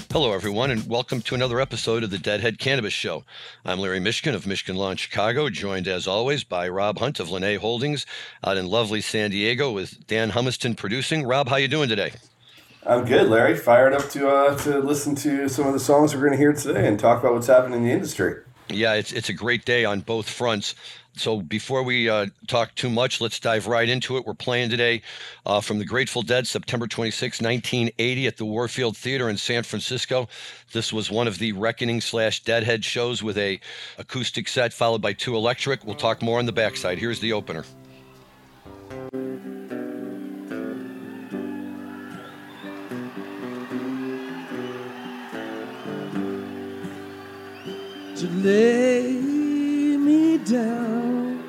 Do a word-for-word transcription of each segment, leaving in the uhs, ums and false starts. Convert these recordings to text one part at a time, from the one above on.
Hello, everyone, and welcome to another episode of the Deadhead Cannabis Show. I'm Larry Mishkin of Mishkin Law in Chicago, joined as always by Rob Hunt of Linnae Holdings out in lovely San Diego with Dan Humiston producing. Rob, how you doing today? I'm good, Larry. Fired up to uh, to listen to some of the songs we're going to hear today and talk about what's happening in the industry. Yeah, it's it's a great day on both fronts. So before we uh, talk too much, let's dive right into it. We're playing today uh, from the Grateful Dead, September twenty-sixth, nineteen eighty at the Warfield Theater in San Francisco. This was one of the Reckoning slash Deadhead shows with a acoustic set followed by two electric. We'll talk more on the backside. Here's the opener. To lay me down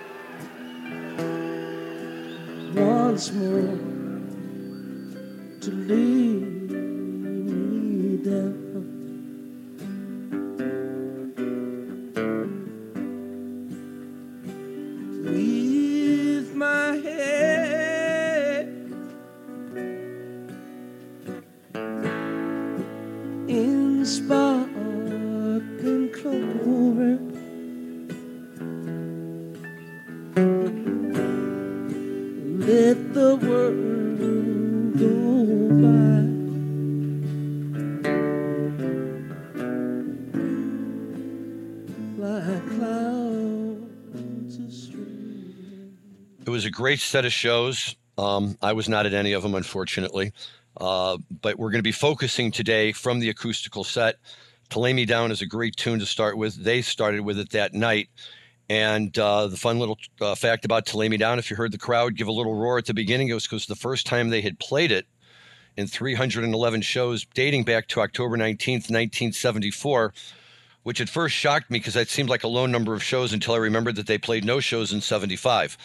once more, to lay me down. With my head in spark and clover, let the world go by. Like clouds astray. It was a great set of shows. Um, I was not at any of them, unfortunately. Uh, but we're going to be focusing today from the acoustical set. To Lay Me Down is a great tune to start with. They started with it that night. And uh, the fun little uh, fact about To Lay Me Down, if you heard the crowd give a little roar at the beginning, it was because the first time they had played it in three hundred eleven shows dating back to October nineteenth, nineteen seventy-four, which at first shocked me because that seemed like a low number of shows until I remembered that they played no shows in seventy-five.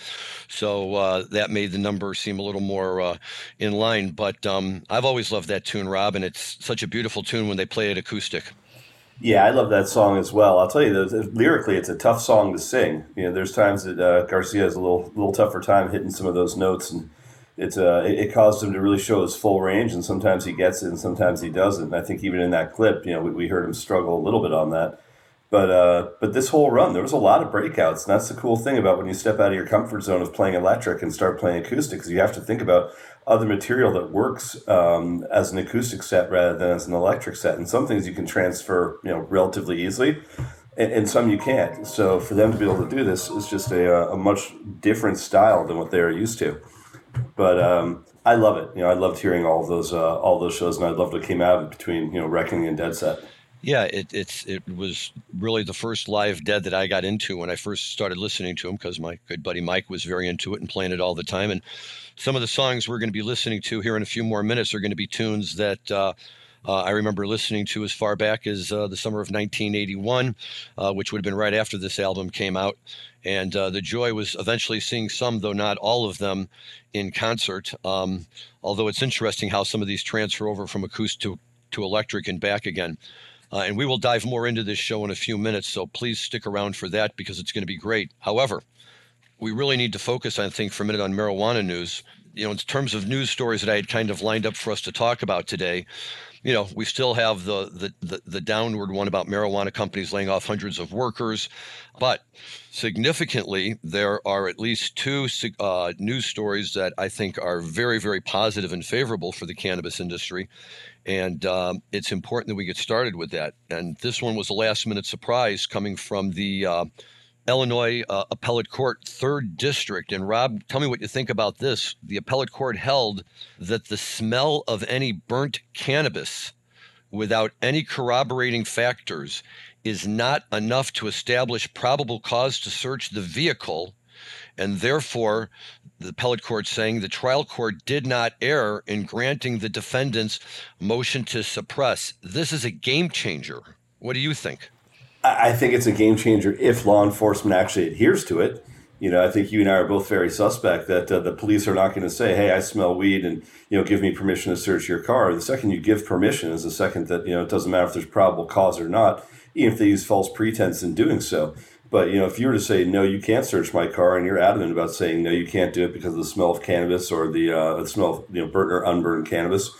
So uh, that made the number seem a little more uh, in line. But um, I've always loved that tune, Rob, and it's such a beautiful tune when they play it acoustic. Yeah, I love that song as well. I'll tell you, that lyrically, it's a tough song to sing. You know, there's times that uh, Garcia has a little little tougher time hitting some of those notes, and it's uh, it, it caused him to really show his full range. And sometimes he gets it, and sometimes he doesn't. And I think even in that clip, you know, we, we heard him struggle a little bit on that. But uh, but this whole run, there was a lot of breakouts, and that's the cool thing about when you step out of your comfort zone of playing electric and start playing acoustic, because you have to think about other material that works um, as an acoustic set rather than as an electric set. And some things you can transfer, you know, relatively easily, and, and some you can't. So for them to be able to do this is just a, a much different style than what they're used to. But um, I love it. You know, I loved hearing all of those uh, all those shows, and I loved what came out of it between, you know, Reckoning and Dead Set. Yeah, it, it's it was really the first live Dead that I got into when I first started listening to him, because my good buddy Mike was very into it and playing it all the time. And some of the songs we're going to be listening to here in a few more minutes are going to be tunes that uh, uh, I remember listening to as far back as uh, the summer of nineteen eighty-one, uh, which would have been right after this album came out. And uh, the joy was eventually seeing some, though not all of them, in concert. Um, although it's interesting how some of these transfer over from acoustic to, to electric and back again. Uh, and we will dive more into this show in a few minutes, so please stick around for that because it's going to be great. However, we really need to focus, I think, for a minute on marijuana news. You know, in terms of news stories that I had kind of lined up for us to talk about today, you know, we still have the the the, the downward one about marijuana companies laying off hundreds of workers. But significantly, there are at least two uh, news stories that I think are very, very positive and favorable for the cannabis industry. And um, it's important that we get started with that. And this one was a last-minute surprise coming from the uh, Illinois uh, Appellate Court Third District. And Rob, tell me what you think about this. The Appellate Court held that the smell of any burnt cannabis without any corroborating factors is not enough to establish probable cause to search the vehicle. And therefore, the appellate court saying the trial court did not err in granting the defendant's motion to suppress. This is a game changer. What do you think? I think it's a game changer if law enforcement actually adheres to it. You know, I think you and I are both very suspect that uh, the police are not going to say, hey, I smell weed and, you know, give me permission to search your car. The second you give permission is the second that, you know, it doesn't matter if there's probable cause or not, even if they use false pretense in doing so. But, you know, if you were to say, no, you can't search my car, and you're adamant about saying, no, you can't do it because of the smell of cannabis or the, uh, the smell of, you know, burnt or unburned cannabis,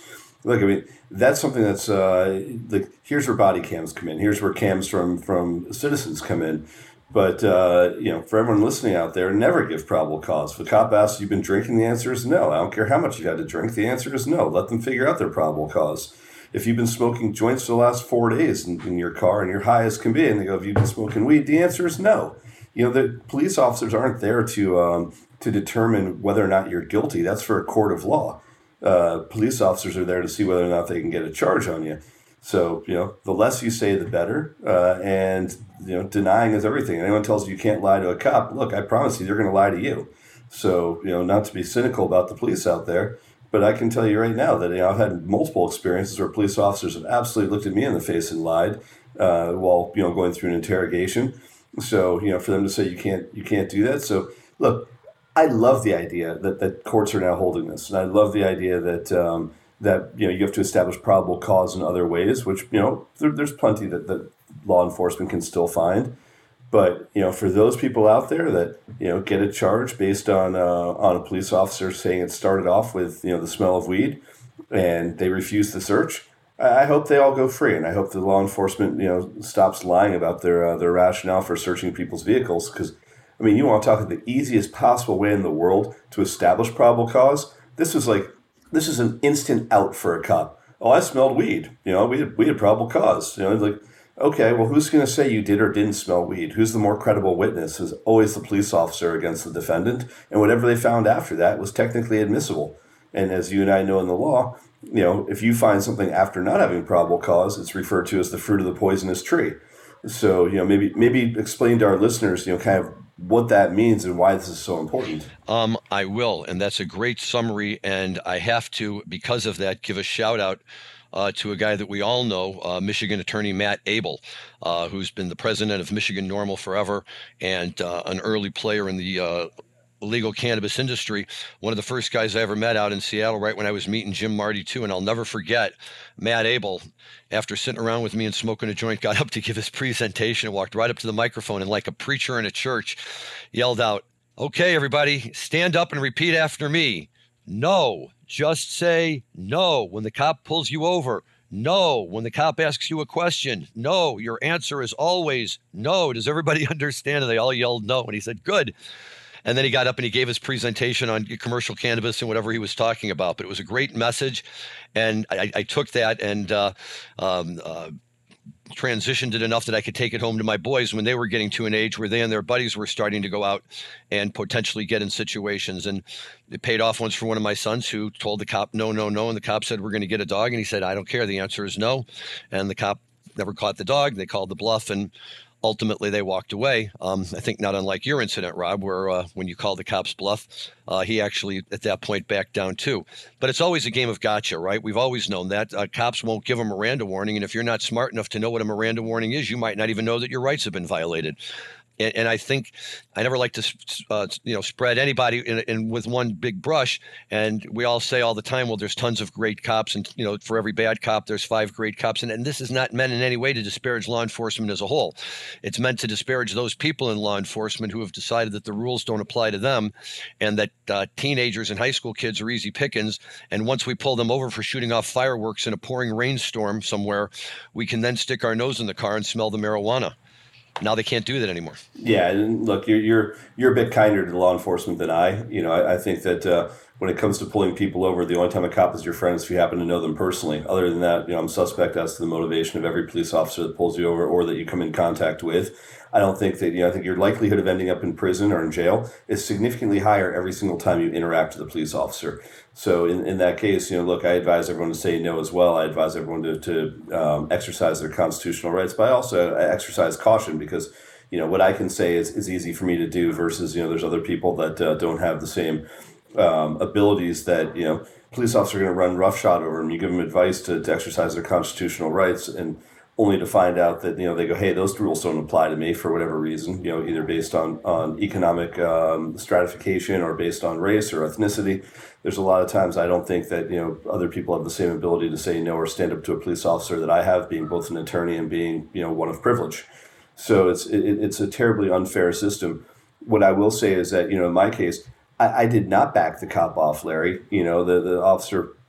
Look, I mean, that's something that's uh, like here's where body cams come in. Here's where cams from from citizens come in. But uh, you know, for everyone listening out there, never give probable cause. If a cop asks, "You've been drinking?" The answer is no. I don't care how much you had to drink. The answer is no. Let them figure out their probable cause. If you've been smoking joints for the last four days in, in your car and you're high as can be, and they go, "Have you been smoking weed?" The answer is no. You know, the police officers aren't there to um, to determine whether or not you're guilty. That's for a court of law. Uh, police officers are there to see whether or not they can get a charge on you. So, you know, the less you say, the better. Uh, and, you know, denying is everything. Anyone tells you you can't lie to a cop, look, I promise you, they're going to lie to you. So, you know, not to be cynical about the police out there, but I can tell you right now that, you know, I've had multiple experiences where police officers have absolutely looked at me in the face and lied uh, while, you know, going through an interrogation. So, you know, for them to say you can't, you can't do that. So, look, I love the idea that, that courts are now holding this. And I love the idea that, um, that, you know, you have to establish probable cause in other ways, which, you know, there, there's plenty that, that law enforcement can still find. But, you know, for those people out there that, you know, get a charge based on, uh, on a police officer saying it started off with, you know, the smell of weed and they refuse to search, I hope they all go free. And I hope the law enforcement, you know, stops lying about their, uh, their rationale for searching people's vehicles. Because, I mean, you want to talk about the easiest possible way in the world to establish probable cause? This was like, this is an instant out for a cop. Oh, I smelled weed. You know, we had, we had probable cause. You know, like, okay, well, who's going to say you did or didn't smell weed? Who's the more credible witness? Is always the police officer against the defendant. And whatever they found after that was technically admissible. And as you and I know in the law, you know, if you find something after not having probable cause, it's referred to as the fruit of the poisonous tree. So, you know, maybe maybe explain to our listeners, you know, kind of what that means and why this is so important. Um, I will, and that's a great summary. And I have to, because of that, give a shout out uh, to a guy that we all know, uh, Michigan attorney Matt Abel, uh, who's been the president of Michigan NORML forever and uh, an early player in the uh, legal cannabis industry. One of the first guys I ever met out in Seattle, right when I was meeting Jim Marty too. And I'll never forget Matt Abel, after sitting around with me and smoking a joint, got up to give his presentation and walked right up to the microphone and, like a preacher in a church, yelled out, "Okay, everybody, stand up and repeat after me. No, just say no when the cop pulls you over. No, when the cop asks you a question. No, your answer is always no. Does everybody understand?" And they all yelled no. And he said, "Good." And then he got up and he gave his presentation on commercial cannabis and whatever he was talking about. But it was a great message. And I, I took that and uh, um, uh, transitioned it enough that I could take it home to my boys when they were getting to an age where they and their buddies were starting to go out and potentially get in situations. And it paid off once for one of my sons who told the cop, no, no, no. And the cop said, "We're going to get a dog." And he said, "I don't care. The answer is no." And the cop never caught the dog. They called the bluff and ultimately they walked away. Um, I think not unlike your incident, Rob, where uh, when you called the cop's bluff, uh, he actually at that point backed down too. But it's always a game of gotcha, right? We've always known that. Uh, cops won't give a Miranda warning. And if you're not smart enough to know what a Miranda warning is, you might not even know that your rights have been violated. And, and I think I never like to, uh, you know, spread anybody in, in with one big brush. And we all say all the time, well, there's tons of great cops, and you know, for every bad cop, there's five great cops. And, and this is not meant in any way to disparage law enforcement as a whole. It's meant to disparage those people in law enforcement who have decided that the rules don't apply to them, and that uh, teenagers and high school kids are easy pickings. And once we pull them over for shooting off fireworks in a pouring rainstorm somewhere, we can then stick our nose in the car and smell the marijuana. Now they can't do that anymore. Yeah, and look, you're you're you're a bit kinder to law enforcement than I. You know, I, I think that uh, when it comes to pulling people over, the only time a cop is your friend is if you happen to know them personally. Other than that, you know, I'm suspect as to the motivation of every police officer that pulls you over or that you come in contact with. I don't think that, you know, I think your likelihood of ending up in prison or in jail is significantly higher every single time you interact with a police officer. So in, in that case, you know, look, I advise everyone to say no as well. I advise everyone to, to um, exercise their constitutional rights, but I also exercise caution because, you know, what I can say is, is easy for me to do versus, you know, there's other people that uh, don't have the same um, abilities that, you know, police officers are going to run roughshod over them. You give them advice to, to exercise their constitutional rights, and only to find out that, you know, they go, hey, those rules don't apply to me for whatever reason, you know, either based on, on economic um, stratification or based on race or ethnicity. There's a lot of times I don't think that, you know, other people have the same ability to say no or stand up to a police officer that I have, being both an attorney and being, you know, one of privilege. So it's it, it's a terribly unfair system. What I will say is that, you know, in my case, I, I did not back the cop off, Larry. You know, the, the officer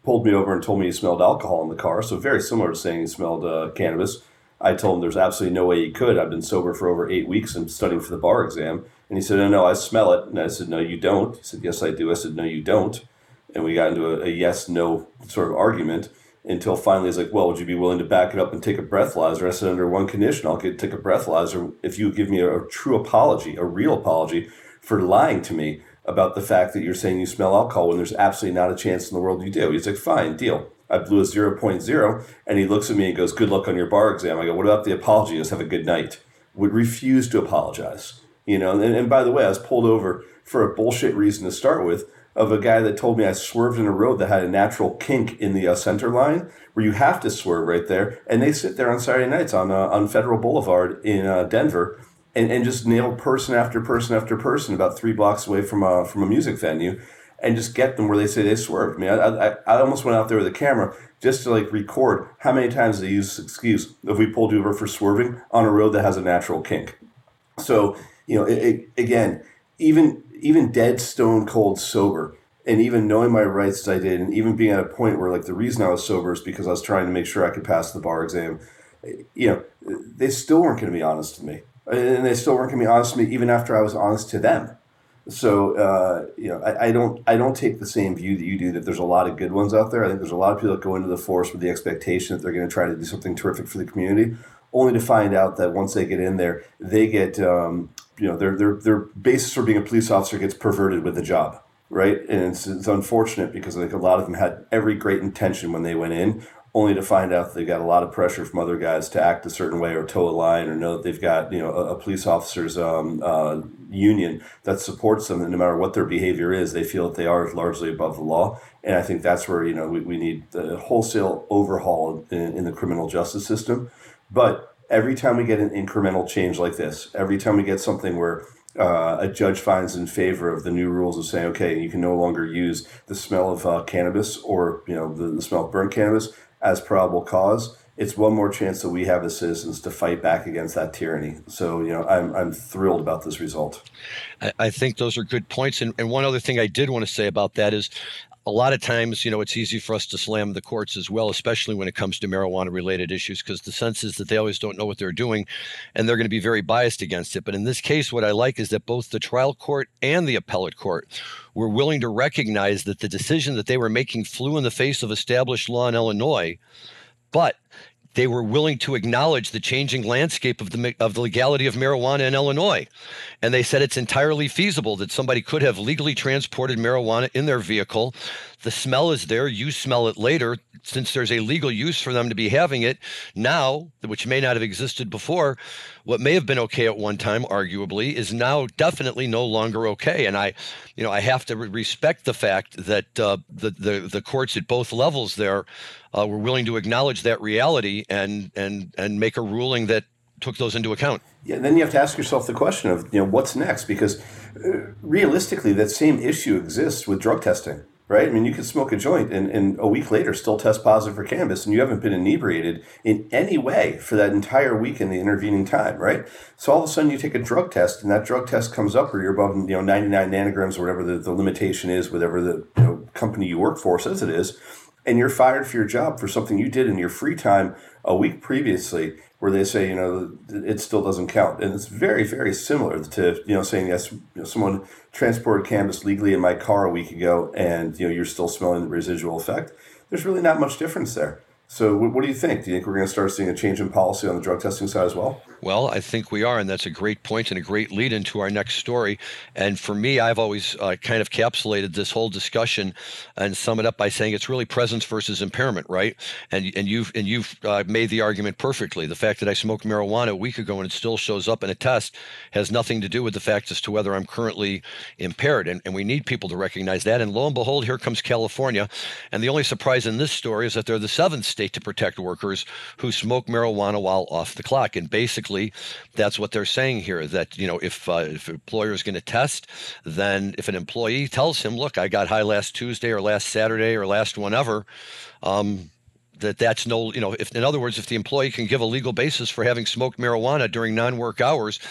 pulled me over and told me he smelled alcohol in the car. So very similar to saying he smelled uh, cannabis. I told him there's absolutely no way he could. I've been sober for over eight weeks and studying for the bar exam. And he said, no, no, I smell it. And I said, no, you don't. He said, yes, I do. I said, no, you don't. And we got into a, a yes, no sort of argument until finally he's like, well, would you be willing to back it up and take a breathalyzer? I said, under one condition, I'll get, take a breathalyzer if you give me a, a true apology, a real apology for lying to me about the fact that you're saying you smell alcohol when there's absolutely not a chance in the world you do. He's like, fine, deal. I blew a zero point zero, and he looks at me and goes, good luck on your bar exam. I go, what about the apology? Just have a good night. Would refuse to apologize. You know, and, and by the way, I was pulled over for a bullshit reason to start with, of a guy that told me I swerved in a road that had a natural kink in the uh, center line where you have to swerve right there. And they sit there on Saturday nights on uh, on Federal Boulevard in uh, Denver and, and just nail person after person after person about three blocks away from a, from a music venue and just get them where they say they swerved. I mean, I, I, I almost went out there with a camera just to like record how many times they use this excuse if we pulled you over for swerving on a road that has a natural kink. So, you know, it, it, again, even even dead stone cold sober and even knowing my rights as I did and even being at a point where like the reason I was sober is because I was trying to make sure I could pass the bar exam, you know, they still weren't going to be honest to me. And they still weren't going to be honest to me even after I was honest to them. So, uh, you know, I, I don't I don't take the same view that you do, that there's a lot of good ones out there. I think there's a lot of people that go into the force with the expectation that they're going to try to do something terrific for the community, only to find out that once they get in there, they get, um, you know, their their their basis for being a police officer gets perverted with the job, right? And it's, it's unfortunate because I think a lot of them had every great intention when they went in, only to find out that they got a lot of pressure from other guys to act a certain way or toe a line or know that they've got, you know, a, a police officer's um, uh, union that supports them. And no matter what their behavior is, they feel that they are largely above the law. And I think that's where, you know, we, we need a wholesale overhaul in, in the criminal justice system. But every time we get an incremental change like this, every time we get something where uh, a judge finds in favor of the new rules of saying, okay, you can no longer use the smell of uh, cannabis or, you know, the, the smell of burnt cannabis as probable cause, it's one more chance that we have as citizens to fight back against that tyranny. So, you know, I'm I'm thrilled about this result. I, I think those are good points. And, and one other thing I did want to say about that is a lot of times, you know, it's easy for us to slam the courts as well, especially when it comes to marijuana related issues, because the sense is that they always don't know what they're doing and they're going to be very biased against it. But in this case, what I like is that both the trial court and the appellate court were willing to recognize that the decision that they were making flew in the face of established law in Illinois, but they were willing to acknowledge the changing landscape of the of the legality of marijuana in Illinois. And they said it's entirely feasible that somebody could have legally transported marijuana in their vehicle. The smell is there. You smell it later. Since there's a legal use for them to be having it now, which may not have existed before, what may have been okay at one time, arguably, is now definitely no longer okay. And I, you know, I have to respect the fact that uh, the, the the courts at both levels there uh, were willing to acknowledge that reality and and and make a ruling that took those into account. Yeah, then you have to ask yourself the question of, you know, what's next? Because uh, realistically, that same issue exists with drug testing, right? I mean, you could smoke a joint and, and a week later still test positive for cannabis, and you haven't been inebriated in any way for that entire week in the intervening time, right? So all of a sudden you take a drug test, and that drug test comes up where you're above, you know, ninety-nine nanograms or whatever the, the limitation is, whatever the, you know, company you work for says it is, and you're fired for your job for something you did in your free time a week previously, where they say, you know, it still doesn't count. And it's very, very similar to, you know, saying, yes, you know, someone transported cannabis legally in my car a week ago and, you know, you're still smelling the residual effect. There's really not much difference there. So what, what do you think? Do you think we're going to start seeing a change in policy on the drug testing side as well? Well, I think we are, and that's a great point and a great lead into our next story. And for me, I've always uh, kind of capsulated this whole discussion and sum it up by saying it's really presence versus impairment, right? And and you've and you've uh, made the argument perfectly. The fact that I smoked marijuana a week ago and it still shows up in a test has nothing to do with the fact as to whether I'm currently impaired. And, and we need people to recognize that. And lo and behold, here comes California. And the only surprise in this story is that they're the seventh state to protect workers who smoke marijuana while off the clock. And basically, that's what they're saying here, that, you know, if uh, if an employer is going to test, then if an employee tells him, look, I got high last Tuesday or last Saturday or last whenever, um, that that's no, you know, if in other words, if the employee can give a legal basis for having smoked marijuana during non-work hours,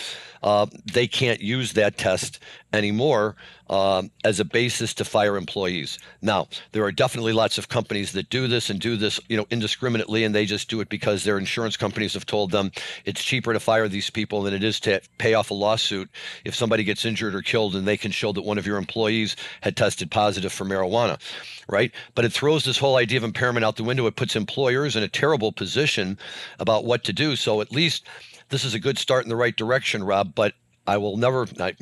uh, they can't use that test anymore um, as a basis to fire employees. Now, there are definitely lots of companies that do this and do this, you know, indiscriminately, and they just do it because their insurance companies have told them it's cheaper to fire these people than it is to pay off a lawsuit if somebody gets injured or killed and they can show that one of your employees had tested positive for marijuana, right? But it throws this whole idea of impairment out the window. It puts employers in a terrible position about what to do. So at least this is a good start in the right direction, Rob, but I will never, I,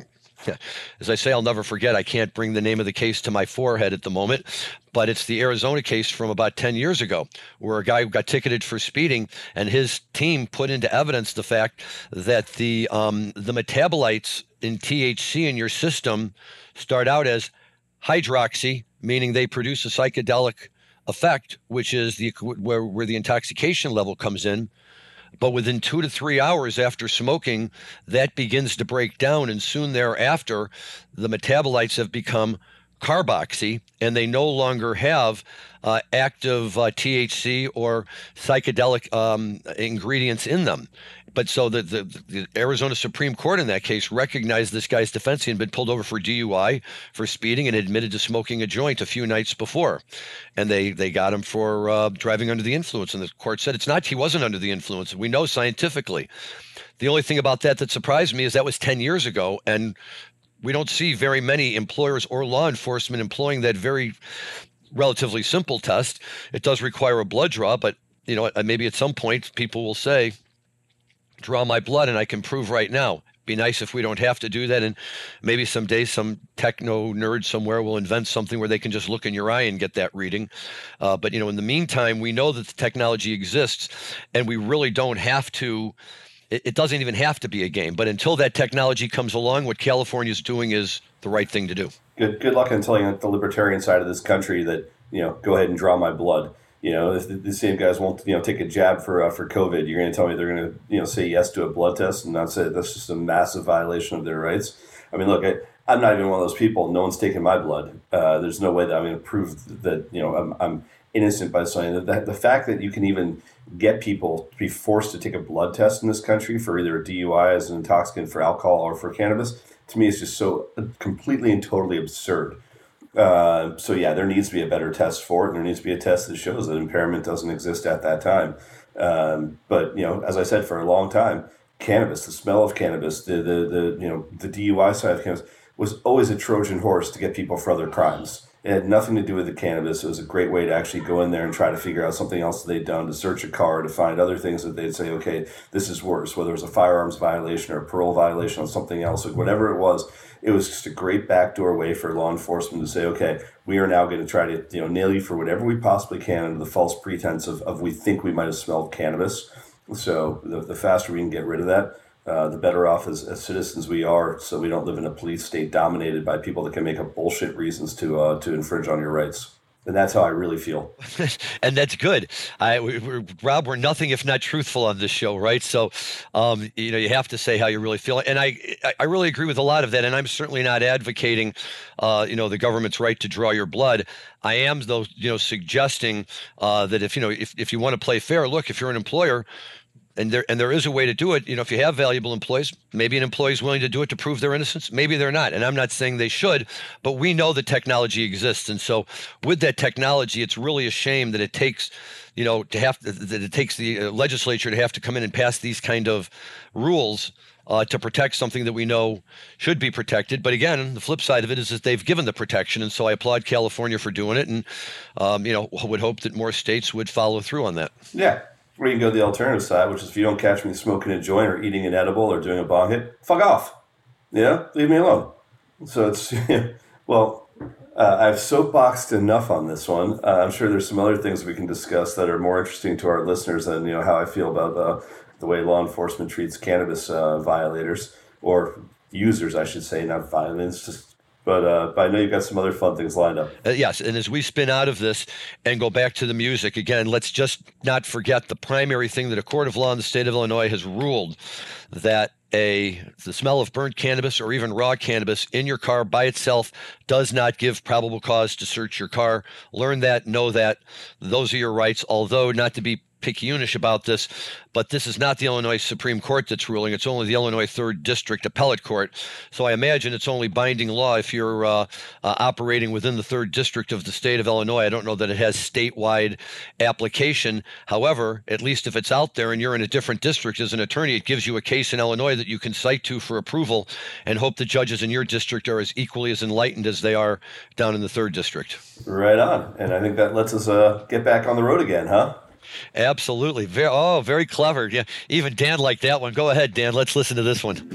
as I say, I'll never forget, I can't bring the name of the case to my forehead at the moment, but it's the Arizona case from about ten years ago where a guy got ticketed for speeding and his team put into evidence the fact that the um, the metabolites in T H C in your system start out as hydroxy, meaning they produce a psychedelic effect, which is the where, where the intoxication level comes in. But within two to three hours after smoking, that begins to break down. And soon thereafter, the metabolites have become carboxy, and they no longer have uh, active uh, T H C or psychedelic um, ingredients in them. But so the, the, the Arizona Supreme Court in that case recognized this guy's defense. He had been pulled over for D U I, for speeding, and admitted to smoking a joint a few nights before. And they, they got him for uh, driving under the influence. And the court said it's not, he wasn't under the influence. We know scientifically. The only thing about that that surprised me is that was ten years ago. And we don't see very many employers or law enforcement employing that very relatively simple test. It does require a blood draw, but you know, maybe at some point people will say, draw my blood and I can prove right now. Be nice if we don't have to do that. And maybe someday some techno nerd somewhere will invent something where they can just look in your eye and get that reading. Uh, but, you know, in the meantime, we know that the technology exists and we really don't have to, it, it doesn't even have to be a game. But until that technology comes along, what California is doing is the right thing to do. Good, good luck in telling the libertarian side of this country that, you know, go ahead and draw my blood. You know, if the, the same guys won't, you know, take a jab for uh, for COVID, you're going to tell me they're going to, you know, say yes to a blood test and not say that's just a massive violation of their rights. I mean, look, I, I'm not even one of those people. No one's taking my blood. Uh, there's no way that I'm going to prove that, you know, I'm, I'm innocent by saying that. The, the fact that you can even get people to be forced to take a blood test in this country for either a D U I as an intoxicant for alcohol or for cannabis, to me, is just so completely and totally absurd. Uh, so yeah, there needs to be a better test for it, and there needs to be a test that shows that impairment doesn't exist at that time. Um, but you know, as I said, for a long time, cannabis, the smell of cannabis, the the, the you know the D U I side of cannabis was always a Trojan horse to get people for other crimes. It had nothing to do with the cannabis. It was a great way to actually go in there and try to figure out something else that they'd done, to search a car, to find other things that they'd say, okay, this is worse, whether it was a firearms violation or a parole violation or something else, or whatever it was. It was just a great backdoor way for law enforcement to say, okay, we are now going to try to, you know, nail you for whatever we possibly can under the false pretense of, of we think we might have smelled cannabis. So the, the faster we can get rid of that, uh, the better off as, as citizens we are, so we don't live in a police state dominated by people that can make up bullshit reasons to uh, to infringe on your rights. And that's how I really feel. And that's good. I, we, we're, Rob, we're nothing if not truthful on this show, right? So, um, you know, you have to say how you really feel. And I, I really agree with a lot of that. And I'm certainly not advocating, uh, you know, the government's right to draw your blood. I am, though, you know, suggesting uh, that if, you know, if, if you want to play fair, look, if you're an employer, And there and there is a way to do it. You know, if you have valuable employees, maybe an employee is willing to do it to prove their innocence. Maybe they're not. And I'm not saying they should, but we know the technology exists. And so with that technology, it's really a shame that it takes, you know, to have that it takes the legislature to have to come in and pass these kind of rules uh, to protect something that we know should be protected. But again, the flip side of it is that they've given the protection. And so I applaud California for doing it. And, um, you know, would hope that more states would follow through on that. Yeah. Or you can go the alternative side, which is if you don't catch me smoking a joint or eating an edible or doing a bong hit, fuck off. You know, leave me alone. So it's, well, uh, I've soapboxed enough on this one. Uh, I'm sure there's some other things we can discuss that are more interesting to our listeners than, you know, how I feel about uh, the way law enforcement treats cannabis uh, violators or users, I should say, not violence, just But, uh, but I know you've got some other fun things lined up. Uh, yes, and as we spin out of this and go back to the music, again, let's just not forget the primary thing that a court of law in the state of Illinois has ruled, that a the smell of burnt cannabis or even raw cannabis in your car by itself does not give probable cause to search your car. Learn that, know that. Those are your rights, although not to be picayunish about this, but this is not the Illinois Supreme Court that's ruling. It's only the Illinois third District Appellate Court. So I imagine it's only binding law if you're uh, uh, operating within the third District of the state of Illinois. I don't know that it has statewide application. However, at least if it's out there and you're in a different district as an attorney, it gives you a case in Illinois that you can cite to for approval and hope the judges in your district are as equally as enlightened as they are down in the third district. Right on. And I think that lets us uh, get back on the road again, huh? Absolutely. Very, oh, very clever. Yeah, even Dan liked that one. Go ahead, Dan. Let's listen to this one.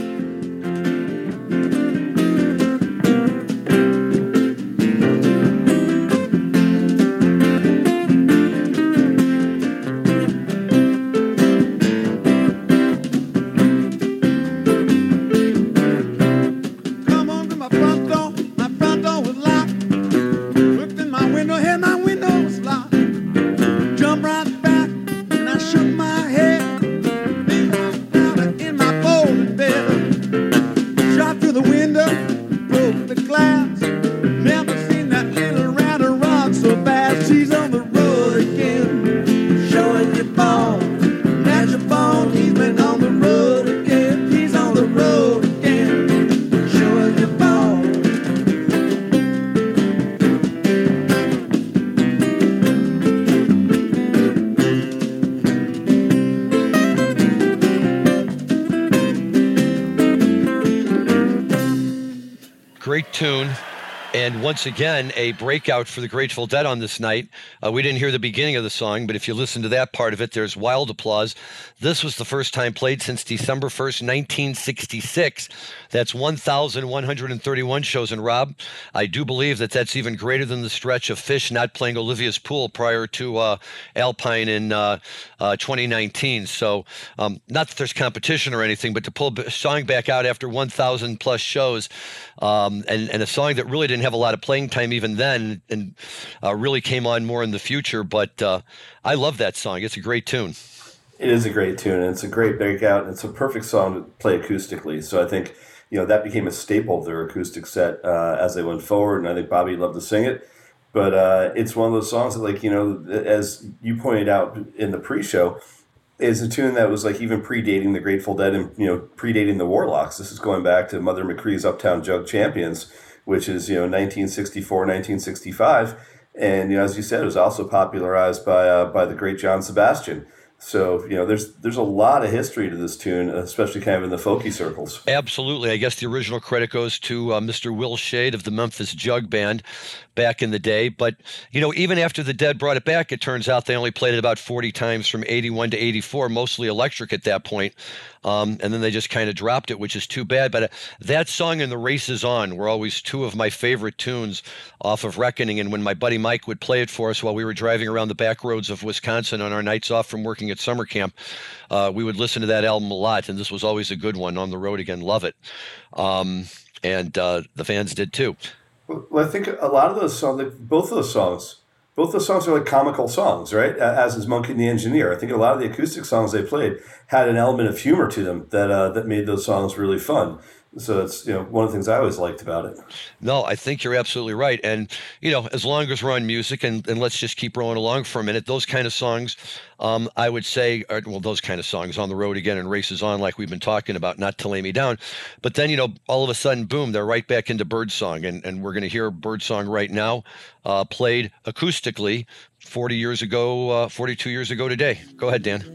Great tune. And once again, a breakout for the Grateful Dead on this night. Uh, we didn't hear the beginning of the song, but if you listen to that part of it, there's wild applause. This was the first time played since December first, nineteen sixty-six. That's one thousand one hundred thirty-one shows. And Rob, I do believe that that's even greater than the stretch of Phish not playing Olivia's Pool prior to uh, Alpine in uh, uh, twenty nineteen. So um, not that there's competition or anything, but to pull a song back out after one thousand plus shows um, and, and a song that really didn't have a lot of playing time even then and uh, really came on more in the future. But uh, I love that song. It's a great tune. It is a great tune, and it's a great breakout, and it's a perfect song to play acoustically. So I think, you know, that became a staple of their acoustic set uh, as they went forward, and I think Bobby loved to sing it. But uh, it's one of those songs that, like, you know, as you pointed out in the pre-show, is a tune that was, like, even predating the Grateful Dead and, you know, predating the Warlocks. This is going back to Mother McCree's Uptown Jug Champions, which is, you know, nineteen sixty-four, nineteen sixty-five. And, you know, as you said, it was also popularized by uh, by the great John Sebastian. So, you know, there's there's a lot of history to this tune, especially kind of in the folky circles. Absolutely. I guess the original credit goes to uh, Mister Will Shade of the Memphis Jug Band back in the day. But, you know, even after the Dead brought it back, it turns out they only played it about forty times from eighty-one to eighty-four, mostly electric at that point. Um, and then they just kind of dropped it, which is too bad. But uh, that song and The Race Is On were always two of my favorite tunes off of Reckoning. And when my buddy Mike would play it for us while we were driving around the back roads of Wisconsin on our nights off from working at summer camp, uh, we would listen to that album a lot. And this was always a good one. On the Road Again, love it. Um, and uh, the fans did too. Well, I think a lot of those songs, like both of those songs, both those songs are like comical songs, right? As is Monkey and the Engineer. I think a lot of the acoustic songs they played had an element of humor to them that uh, that made those songs really fun. So it's, you know, one of the things I always liked about it. No, I think you're absolutely right. And, you know, as long as we're on music, and, and let's just keep rolling along for a minute, those kind of songs, um, I would say, are, well, those kind of songs, On the Road Again and Races On, like we've been talking about, Not to Lay Me Down. But then, you know, all of a sudden, boom, they're right back into Birdsong. And, and we're going to hear Birdsong right now, uh, played acoustically forty years ago, uh, forty-two years ago today. Go ahead, Dan.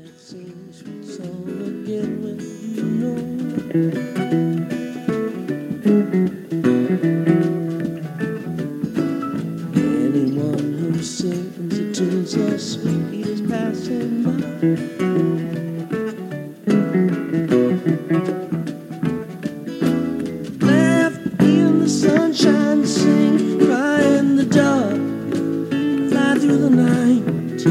Anyone who sings the tunes as sweet as passing by. Laugh in the sunshine, sing, cry in the dark, fly through the night.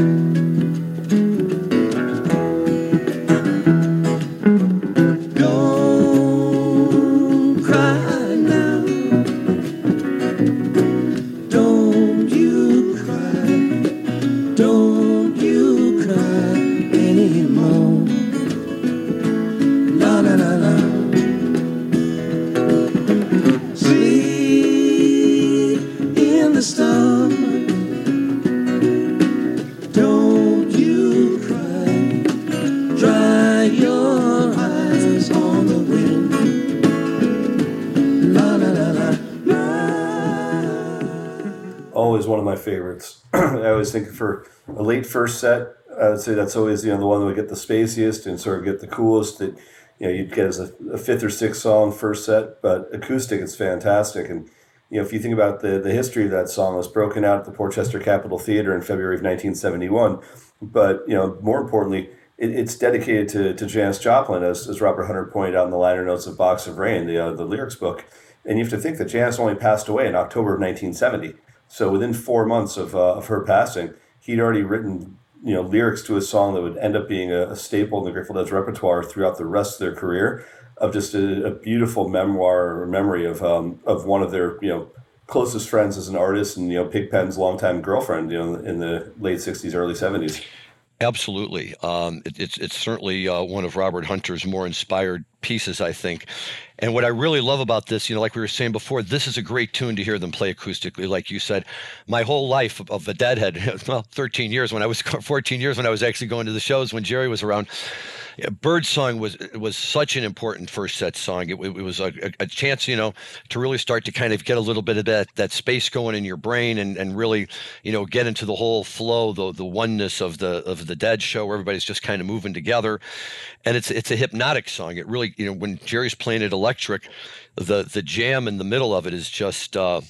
Don't cry now. Don't you cry. Don't you cry anymore. one of my favorites. I always think for a late first set, I would say that's always, you know, the one that would get the spaciest and sort of get the coolest that, you know, you'd get as a, a fifth or sixth song first set, but acoustic, it's fantastic. And, you know, if you think about the, the history of that song, it was broken out at the Portchester Capitol Theater in February of nineteen seventy-one. But, you know, more importantly, it, it's dedicated to, to Janis Joplin, as, as Robert Hunter pointed out in the liner notes of Box of Rain, the, uh, the lyrics book. And you have to think that Janis only passed away in October of nineteen seventy. So within four months of, uh, of her passing, he'd already written, you know, lyrics to a song that would end up being a, a staple in the Grateful Dead's repertoire throughout the rest of their career, of just a, a beautiful memoir or memory of um, of one of their, you know, closest friends as an artist, and, you know, Pigpen's longtime girlfriend, you know, in the late sixties, early seventies. Absolutely. Um, it, it's it's certainly uh, one of Robert Hunter's more inspired pieces, I think. And what I really love about this, you know, like we were saying before, this is a great tune to hear them play acoustically. Like you said, my whole life of, of the Deadhead, well, thirteen years when I was, fourteen years when I was actually going to the shows when Jerry was around. Birdsong was was such an important first set song. It, it was a, a chance, you know, to really start to kind of get a little bit of that that space going in your brain, and, and really, you know, get into the whole flow, the the oneness of the of the Dead show, where everybody's just kind of moving together. And it's it's a hypnotic song. It really, you know, when Jerry's playing it electric, the the jam in the middle of it is just. Uh,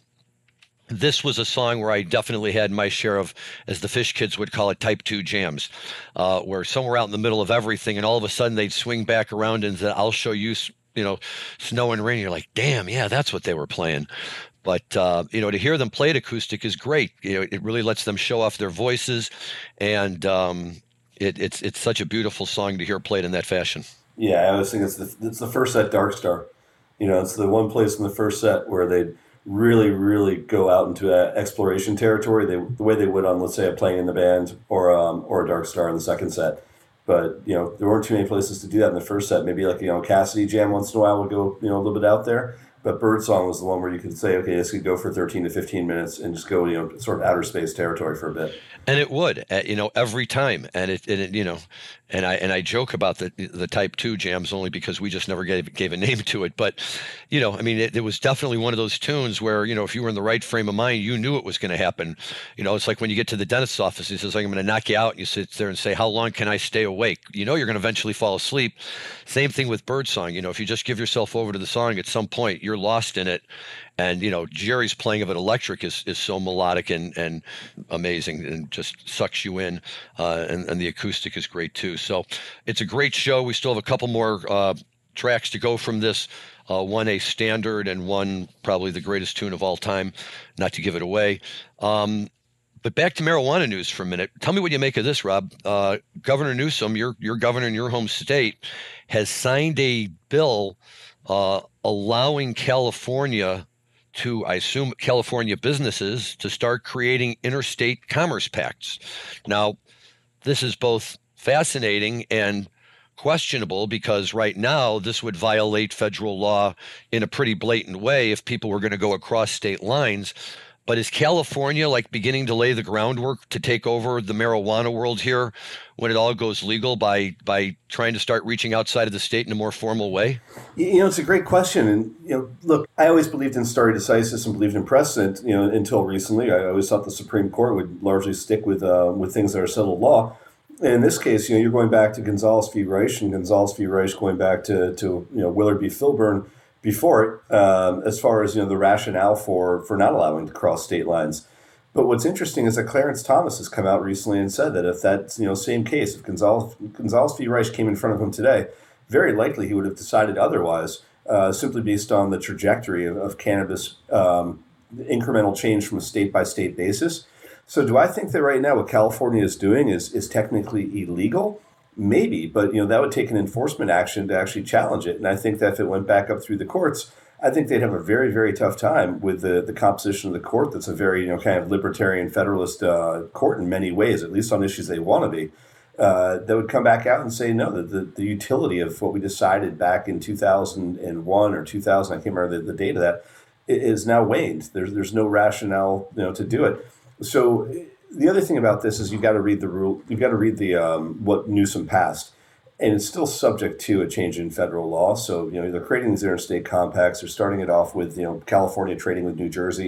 This was a song where I definitely had my share of, as the Fish Kids would call it, type two jams, uh, where somewhere out in the middle of everything, and all of a sudden they'd swing back around and say, I'll show you, you know, Snow and Rain. You're like, damn, yeah, that's what they were playing. But, uh, you know, to hear them play it acoustic is great. You know, it really lets them show off their voices, and um, it, it's it's such a beautiful song to hear played in that fashion. Yeah, I always think it's the, it's the first set Dark Star. You know, it's the one place in the first set where they'd really, really go out into uh, exploration territory, they, the way they would on, let's say, a Playing in the Band or um, or a Dark Star in the second set. But, you know, there weren't too many places to do that in the first set. Maybe like, you know, Cassidy Jam once in a while would go, you know, a little bit out there. But Birdsong was the one where you could say, okay, this could go for thirteen to fifteen minutes and just go, you know, sort of outer space territory for a bit. And it would, uh, you know, every time. And it, and it, you know, and I and I joke about the the type two jams only because we just never gave gave a name to it. But, you know, I mean, it, it was definitely one of those tunes where, you know, if you were in the right frame of mind, you knew it was going to happen. You know, it's like when you get to the dentist's office, he says, like, I'm going to knock you out. And you sit there and say, how long can I stay awake? You know, you're going to eventually fall asleep. Same thing with Birdsong. You know, if you just give yourself over to the song, at some point you're lost in it. And, you know, Jerry's playing of it electric is, is so melodic and, and amazing and just sucks you in. Uh, and, and the acoustic is great, too. So it's a great show. We still have a couple more uh, tracks to go from this. Uh, one a standard and one probably the greatest tune of all time, not to give it away. Um, but back to marijuana news for a minute. Tell me what you make of this, Rob. Uh, Governor Newsom, your, your governor in your home state, has signed a bill uh, allowing California to, I assume, California businesses to start creating interstate commerce pacts. Now, this is both fascinating and questionable because right now this would violate federal law in a pretty blatant way if people were going to go across state lines. But is California like beginning to lay the groundwork to take over the marijuana world here when it all goes legal by by trying to start reaching outside of the state in a more formal way? You know, it's a great question. And, you know, look, I always believed in stare decisis and believed in precedent, you know, until recently. I always thought the Supreme Court would largely stick with uh, with things that are settled law. And in this case, you know, you're going back to Gonzales v. Reich, and Gonzales v. Reich going back to, to you know, Willard v. Filburn before it, um, as far as, you know, the rationale for, for not allowing to cross state lines. But what's interesting is that Clarence Thomas has come out recently and said that if that, you know, same case, if Gonzales, Gonzales v. Reich came in front of him today, very likely he would have decided otherwise, uh, simply based on the trajectory of, of cannabis um, incremental change from a state-by-state basis. So do I think that right now what California is doing is is technically illegal? Maybe, but, you know, that would take an enforcement action to actually challenge it. And I think that if it went back up through the courts, I think they'd have a very, very tough time with the, the composition of the court that's a very, you know, kind of libertarian federalist uh, court in many ways, at least on issues they want to be. Uh, that would come back out and say, no, the, the, the utility of what we decided back in two thousand one or two thousand, I can't remember the, the date of that, is now waned. There's, there's no rationale, you know, to do it. So the other thing about this is you've got to read the rule. You've got to read the um, what Newsom passed, and it's still subject to a change in federal law. So, you know, they're creating these interstate compacts. They're starting it off with, you know, California trading with New Jersey.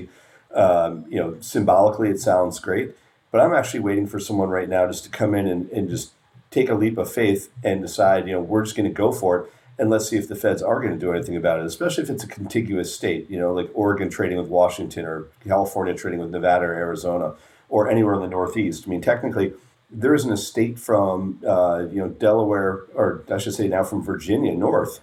Um, you know, symbolically, it sounds great, but I'm actually waiting for someone right now just to come in and, and just take a leap of faith and decide, you know, we're just going to go for it. And let's see if the feds are going to do anything about it, especially if it's a contiguous state, you know, like Oregon trading with Washington or California trading with Nevada or Arizona or anywhere in the Northeast. I mean, technically, there isn't a state from, uh, you know, Delaware, or I should say now from Virginia north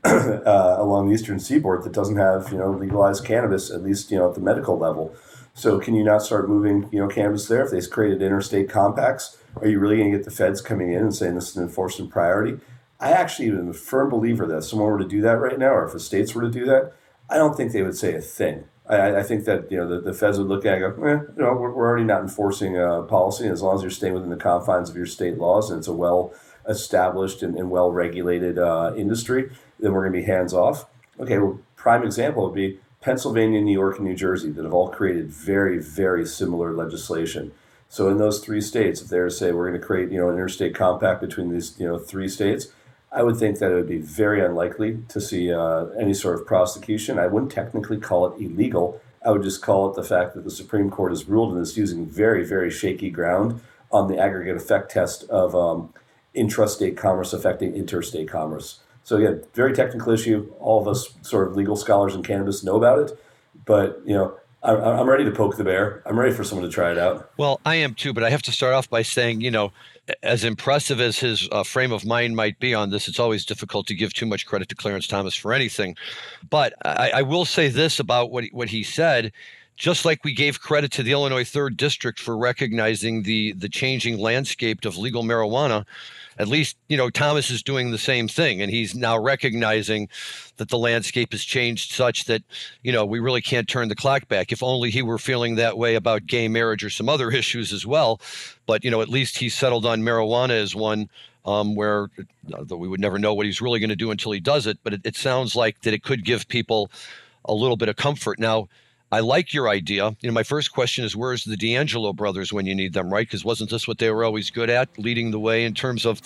uh, along the eastern seaboard that doesn't have, you know, legalized cannabis, at least, you know, at the medical level. So can you not start moving, you know, cannabis there if they've created interstate compacts? Are you really going to get the feds coming in and saying this is an enforcement priority? I actually am a firm believer that if someone were to do that right now, or if the states were to do that, I don't think they would say a thing. I, I think that, you know, the, the feds would look at it and go, eh, you know, we're, we're already not enforcing a policy. As long as you're staying within the confines of your state laws and it's a well-established and, and well-regulated uh, industry, then we're going to be hands-off. Okay, well, prime example would be Pennsylvania, New York, and New Jersey that have all created very, very similar legislation. So in those three states, if they were to say we're going to create, you know, an interstate compact between these, you know, three states, I would think that it would be very unlikely to see uh, any sort of prosecution. I wouldn't technically call it illegal. I would just call it the fact that the Supreme Court has ruled and is using very, very shaky ground on the aggregate effect test of um, intrastate commerce affecting interstate commerce. So again, very technical issue. All of us sort of legal scholars in cannabis know about it, but you know, I'm, I'm ready to poke the bear. I'm ready for someone to try it out. Well, I am too, but I have to start off by saying, you know, as impressive as his uh, frame of mind might be on this, it's always difficult to give too much credit to Clarence Thomas for anything. But I, I will say this about what he, what he said. Just like we gave credit to the Illinois third District for recognizing the the changing landscape of legal marijuana, at least, you know, Thomas is doing the same thing. And he's now recognizing that the landscape has changed such that, you know, we really can't turn the clock back. If only he were feeling that way about gay marriage or some other issues as well. But, you know, at least he settled on marijuana as one um, where, though we would never know what he's really going to do until he does it. But it, it sounds like that it could give people a little bit of comfort. Now, I like your idea. You know, my first question is, where's the D'Angelo brothers when you need them, right? Because wasn't this what they were always good at, leading the way in terms of...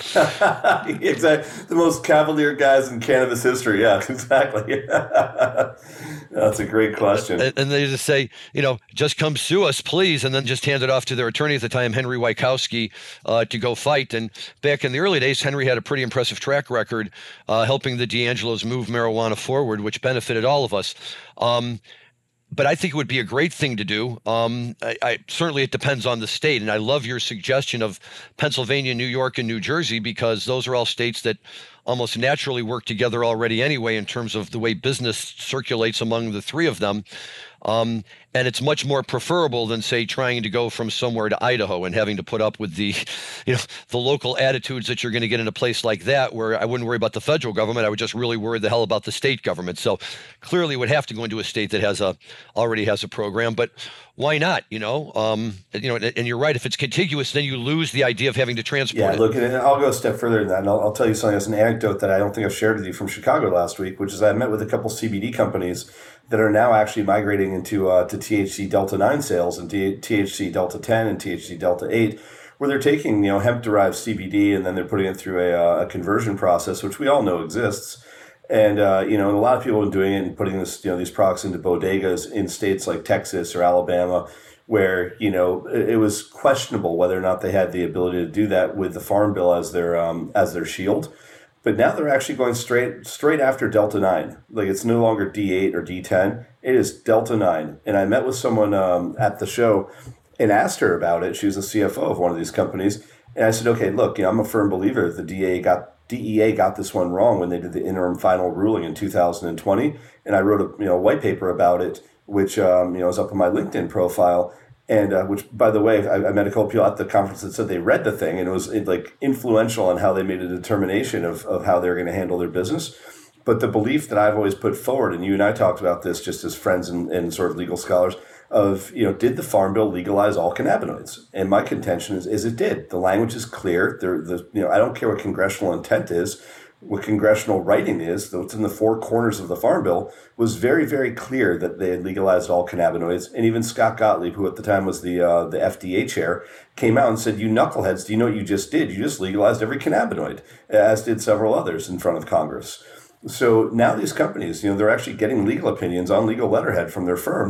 Exactly. The most cavalier guys in cannabis history. Yeah, exactly. That's a great question. And, and they just say, you know, just come sue us, please, and then just hand it off to their attorney at the time, Henry Wykowski, uh, to go fight. And back in the early days, Henry had a pretty impressive track record uh, helping the D'Angelos move marijuana forward, which benefited all of us. Um But I think it would be a great thing to do. Um, I, I certainly it depends on the state, and I love your suggestion of Pennsylvania, New York, and New Jersey, because those are all states that almost naturally work together already anyway in terms of the way business circulates among the three of them. Um, and it's much more preferable than, say, trying to go from somewhere to Idaho and having to put up with the, you know, the local attitudes that you're going to get in a place like that, where I wouldn't worry about the federal government. I would just really worry the hell about the state government. So clearly it would have to go into a state that has a already has a program. But why not? You know, um, you know, and you're right. If it's contiguous, then you lose the idea of having to transport yeah, it. Look, and I'll go a step further than that, and I'll, I'll tell you something as an anecdote that I don't think I've shared with you from Chicago last week, which is I met with a couple C B D companies that are now actually migrating into uh, to T H C Delta nine sales and T H C Delta ten and T H C Delta eight, where they're taking, you know, hemp-derived C B D and then they're putting it through a, a conversion process, which we all know exists. And, uh, you know, and a lot of people have been doing it and putting this, you know, these products into bodegas in states like Texas or Alabama, where, you know, it, it was questionable whether or not they had the ability to do that with the Farm Bill as their um, as their shield. But now they're actually going straight straight after Delta nine. Like, it's no longer D eight or D ten. It is Delta nine. And I met with someone um, at the show and asked her about it. She was a C F O of one of these companies. And I said, okay, look, you know, I'm a firm believer that the D A got D E A got this one wrong when they did the interim final ruling in two thousand twenty. And I wrote a you know white paper about it, which um, you know is up on my LinkedIn profile. And uh, which, by the way, I, I met a couple people at the conference that said they read the thing, and it was it, like influential on how they made a determination of, of how they're going to handle their business. But the belief that I've always put forward, and you and I talked about this just as friends and, and sort of legal scholars, of, you know, did the Farm Bill legalize all cannabinoids? And my contention is, is it did. The language is clear. There, the you know, I don't care what congressional intent is. What congressional writing is, though it's in the four corners of the Farm Bill, was very, very clear that they had legalized all cannabinoids. And even Scott Gottlieb, who at the time was the uh, the F D A chair, came out and said, you knuckleheads, do you know what you just did? You just legalized every cannabinoid, as did several others in front of Congress. So now these companies, you know, they're actually getting legal opinions on legal letterhead from their firms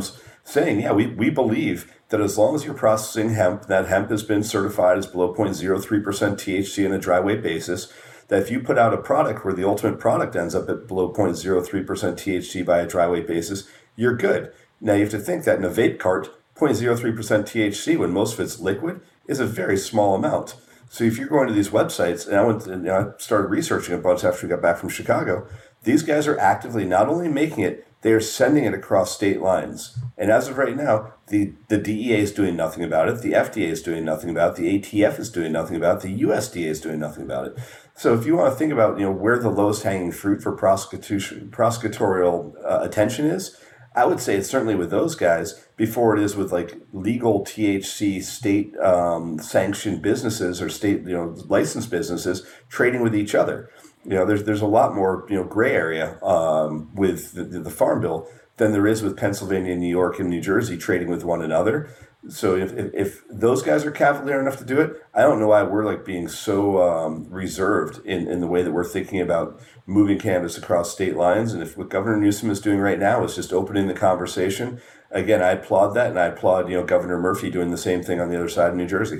saying, yeah, we, we believe that as long as you're processing hemp, that hemp has been certified as below zero point zero three percent T H C on a dry weight basis, that if you put out a product where the ultimate product ends up at below zero point zero three percent T H C by a dry weight basis, you're good. Now you have to think that in a vape cart, zero point zero three percent T H C, when most of it's liquid, is a very small amount. So if you're going to these websites, and I went, and, you know, I started researching a bunch after we got back from Chicago, these guys are actively not only making it, they are sending it across state lines. And as of right now, the, the D E A is doing nothing about it, the F D A is doing nothing about it, the A T F is doing nothing about it, the U S D A is doing nothing about it. So if you want to think about, you know, where the lowest hanging fruit for prosecution, prosecutorial uh, attention is, I would say it's certainly with those guys before it is with like legal T H C state um, sanctioned businesses or state, you know, licensed businesses trading with each other. You know, there's there's a lot more, you know, gray area um, with the, the Farm Bill than there is with Pennsylvania, New York, and New Jersey trading with one another. So if, if, if those guys are cavalier enough to do it, I don't know why we're like being so um, reserved in, in the way that we're thinking about moving cannabis across state lines. And if what Governor Newsom is doing right now is just opening the conversation, again, I applaud that. And I applaud, you know, Governor Murphy doing the same thing on the other side of New Jersey.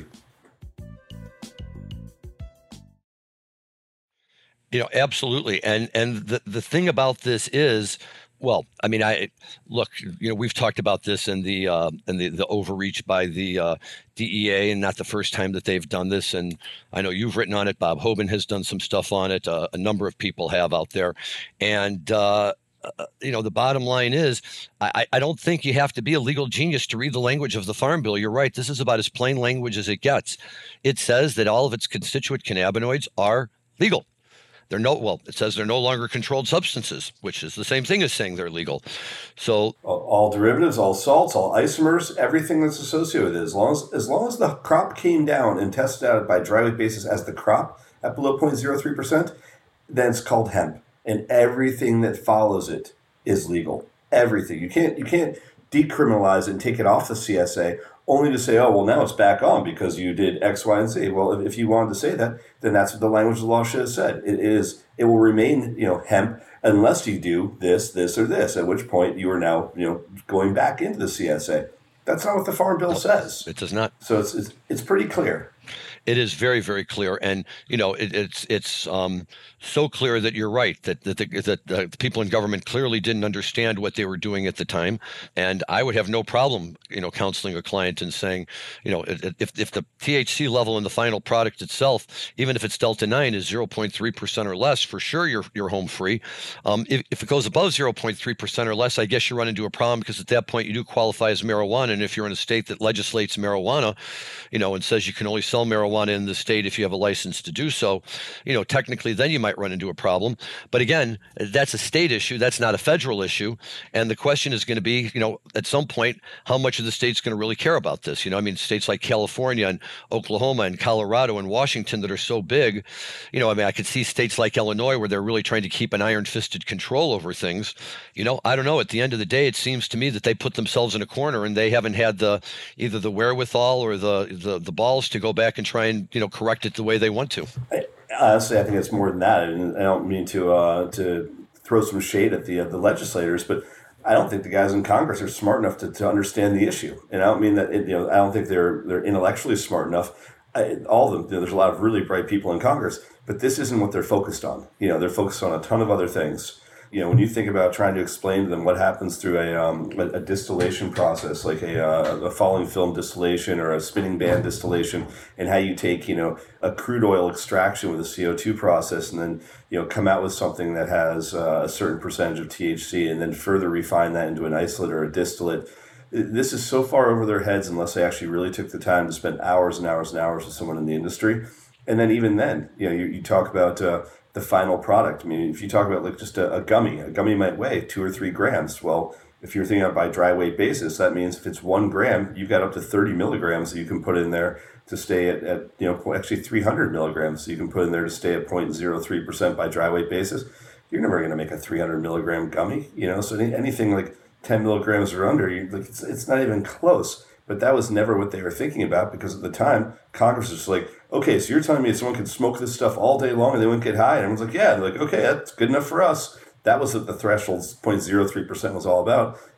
You know, absolutely. And and the, the thing about this is, well, I mean, I look, you know, we've talked about this in the uh, in the, the overreach by the uh, D E A, and not the first time that they've done this. And I know you've written on it. Bob Hoban has done some stuff on it. Uh, a number of people have out there. And, uh, uh, you know, the bottom line is, I, I don't think you have to be a legal genius to read the language of the Farm Bill. You're right. This is about as plain language as it gets. It says that all of its constituent cannabinoids are legal. They're no, well, it says they're no longer controlled substances, which is the same thing as saying they're legal. So all, all derivatives, all salts, all isomers, everything that's associated with it, as long as as long as the crop came down and tested out by dry weight basis as the crop at below zero point zero three percent, then it's called hemp, and everything that follows it is legal. Everything. You can't you can't decriminalize it and take it off the C S A only to say, oh, well, now it's back on because you did X, Y, and Z. Well, if, if you wanted to say that, then that's what the language of the law should have said. It is, it will remain, you know, hemp unless you do this, this, or this, at which point you are now, you know, going back into the C S A. That's not what the Farm Bill no, says. It does not. So it's it's, it's pretty clear. It is very, very clear, and you know, it, it's it's um, so clear that you're right that that, the, that the people in government clearly didn't understand what they were doing at the time. And I would have no problem, you know, counseling a client and saying, you know, if if the T H C level in the final product itself, even if it's Delta nine, is zero point three percent or less, for sure you're you're home free. Um, if if it goes above zero point three percent or less, I guess you run into a problem because at that point you do qualify as marijuana, and if you're in a state that legislates marijuana, you know, and says you can only sell marijuana in the state if you have a license to do so, you know, technically then you might run into a problem. But again, that's a state issue. That's not a federal issue. And the question is going to be, you know, at some point, how much of the state's going to really care about this? You know, I mean, states like California and Oklahoma and Colorado and Washington that are so big, you know, I mean, I could see states like Illinois where they're really trying to keep an iron-fisted control over things. You know, I don't know. At the end of the day, it seems to me that they put themselves in a corner and they haven't had the either the wherewithal or the the, the balls to go back and try and, you know, correct it the way they want to. I, honestly, I think it's more than that, and I don't mean to uh, to throw some shade at the uh, the legislators, but I don't think the guys in Congress are smart enough to, to understand the issue. And I don't mean that it, you know I don't think they're they're intellectually smart enough. I, all of them. You know, there's a lot of really bright people in Congress, but this isn't what they're focused on. You know, they're focused on a ton of other things. You know, when you think about trying to explain to them what happens through a um, a, a distillation process, like a uh, a falling film distillation or a spinning band distillation, and how you take, you know, a crude oil extraction with a C O two process, and then, you know, come out with something that has uh, a certain percentage of T H C, and then further refine that into an isolate or a distillate. This is so far over their heads unless they actually really took the time to spend hours and hours and hours with someone in the industry. And then even then, you know, you, you talk about uh, the final product. I mean, if you talk about like just a, a gummy, a gummy might weigh two or three grams. Well, if you're thinking about by dry weight basis, that means if it's one gram, you've got up to thirty milligrams that you can put in there to stay at, at you know, actually three hundred milligrams so you can put in there to stay at zero point zero three percent by dry weight basis. You're never going to make a three hundred milligram gummy, you know, so any, anything like ten milligrams or under, you, like it's, it's not even close. But that was never what they were thinking about, because at the time, Congress was like, okay, so you're telling me someone could smoke this stuff all day long and they wouldn't get high? And everyone's like, yeah. And they're like, okay, that's good enough for us. That was what the threshold zero point zero three percent was all about.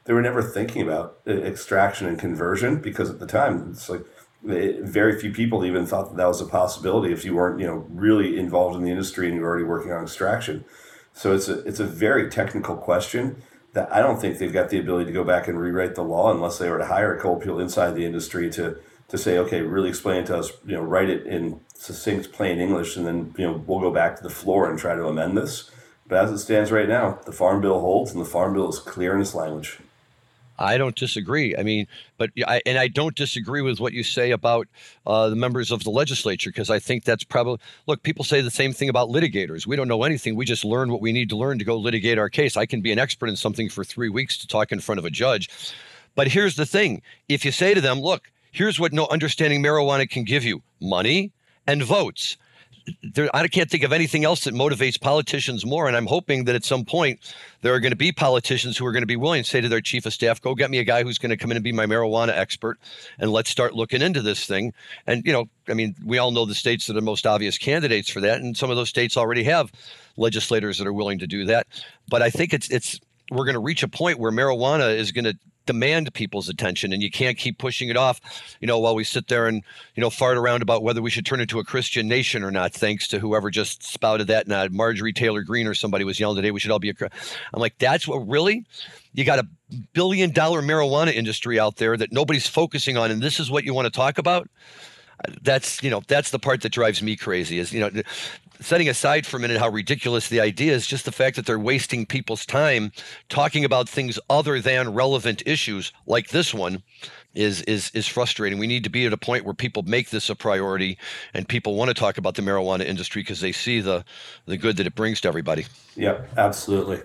they were never thinking about uh, extraction and conversion, because at the time it's like it, very few people even thought that that was a possibility if you weren't, you know, really involved in the industry and you're already working on extraction. So it's a it's a very technical question that I don't think they've got the ability to go back and rewrite the law unless they were to hire a couple people inside the industry to to say, okay, really explain it to us, you know, write it in succinct, plain English, and then, you know, we'll go back to the floor and try to amend this. But as it stands right now, the Farm Bill holds, and the Farm Bill is clear in its language. I don't disagree. I mean, but I, and I don't disagree with what you say about uh, the members of the legislature, because I think that's probably, look, people say the same thing about litigators. We don't know anything. We just learn what we need to learn to go litigate our case. I can be an expert in something for three weeks to talk in front of a judge. But here's the thing. If you say to them, look, here's what no understanding marijuana can give you: money and votes. There, I can't think of anything else that motivates politicians more. And I'm hoping that at some point there are going to be politicians who are going to be willing to say to their chief of staff, go get me a guy who's going to come in and be my marijuana expert, and let's start looking into this thing. And, you know, I mean, we all know the states that are most obvious candidates for that. And some of those states already have legislators that are willing to do that. But I think it's, it's, we're going to reach a point where marijuana is going to demand people's attention, and you can't keep pushing it off, you know, while we sit there and, you know, fart around about whether we should turn into a Christian nation or not, thanks to whoever just spouted that. Now, Marjorie Taylor Greene or somebody was yelling today, we should all be a, I'm like, that's what, really? You got a billion dollar marijuana industry out there that nobody's focusing on, and this is what you want to talk about? That's, you know, that's the part that drives me crazy, is, you know, setting aside for a minute how ridiculous the idea is, just the fact that they're wasting people's time talking about things other than relevant issues like this one is is is frustrating. We need to be at a point where people make this a priority and people want to talk about the marijuana industry because they see the the good that it brings to everybody. Yeah, absolutely.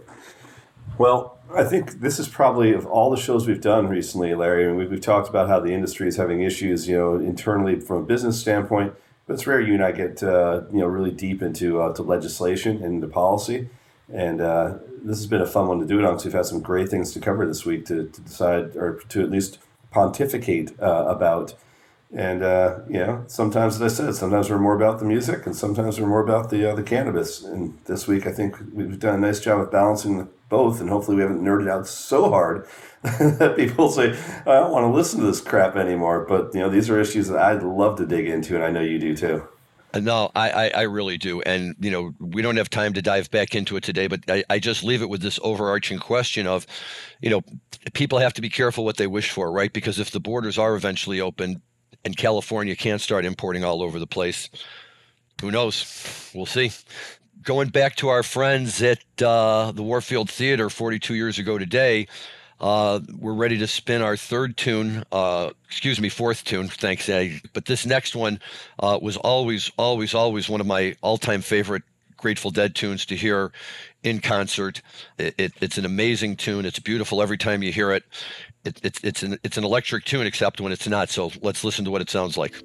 Well, I think this is probably, of all the shows we've done recently, Larry, I mean, we've, we've talked about how the industry is having issues, you know, internally from a business standpoint. But it's rare you and I get, uh, you know, really deep into uh, to legislation and into policy. And uh, this has been a fun one to do it on, because we've had some great things to cover this week to, to decide, or to at least pontificate uh, about. And, uh, you know, sometimes, as I said, sometimes we're more about the music and sometimes we're more about the uh, the cannabis. And this week, I think we've done a nice job of balancing both. And hopefully we haven't nerded out so hard that people say, I don't want to listen to this crap anymore. But, you know, these are issues that I'd love to dig into, and I know you do too. No, I, I, I really do. And, you know, we don't have time to dive back into it today, but I, I just leave it with this overarching question of, you know, people have to be careful what they wish for, right? Because if the borders are eventually open and California can't start importing all over the place, who knows? We'll see. Going back to our friends at uh, the Warfield Theater forty-two years ago today, uh, we're ready to spin our third tune, uh, excuse me, fourth tune, thanks. Ed. But this next one uh, was always, always, always one of my all-time favorite Grateful Dead tunes to hear in concert. It, it, it's an amazing tune. It's beautiful every time you hear it. It, it it's, an, it's an electric tune, except when it's not. So let's listen to what it sounds like.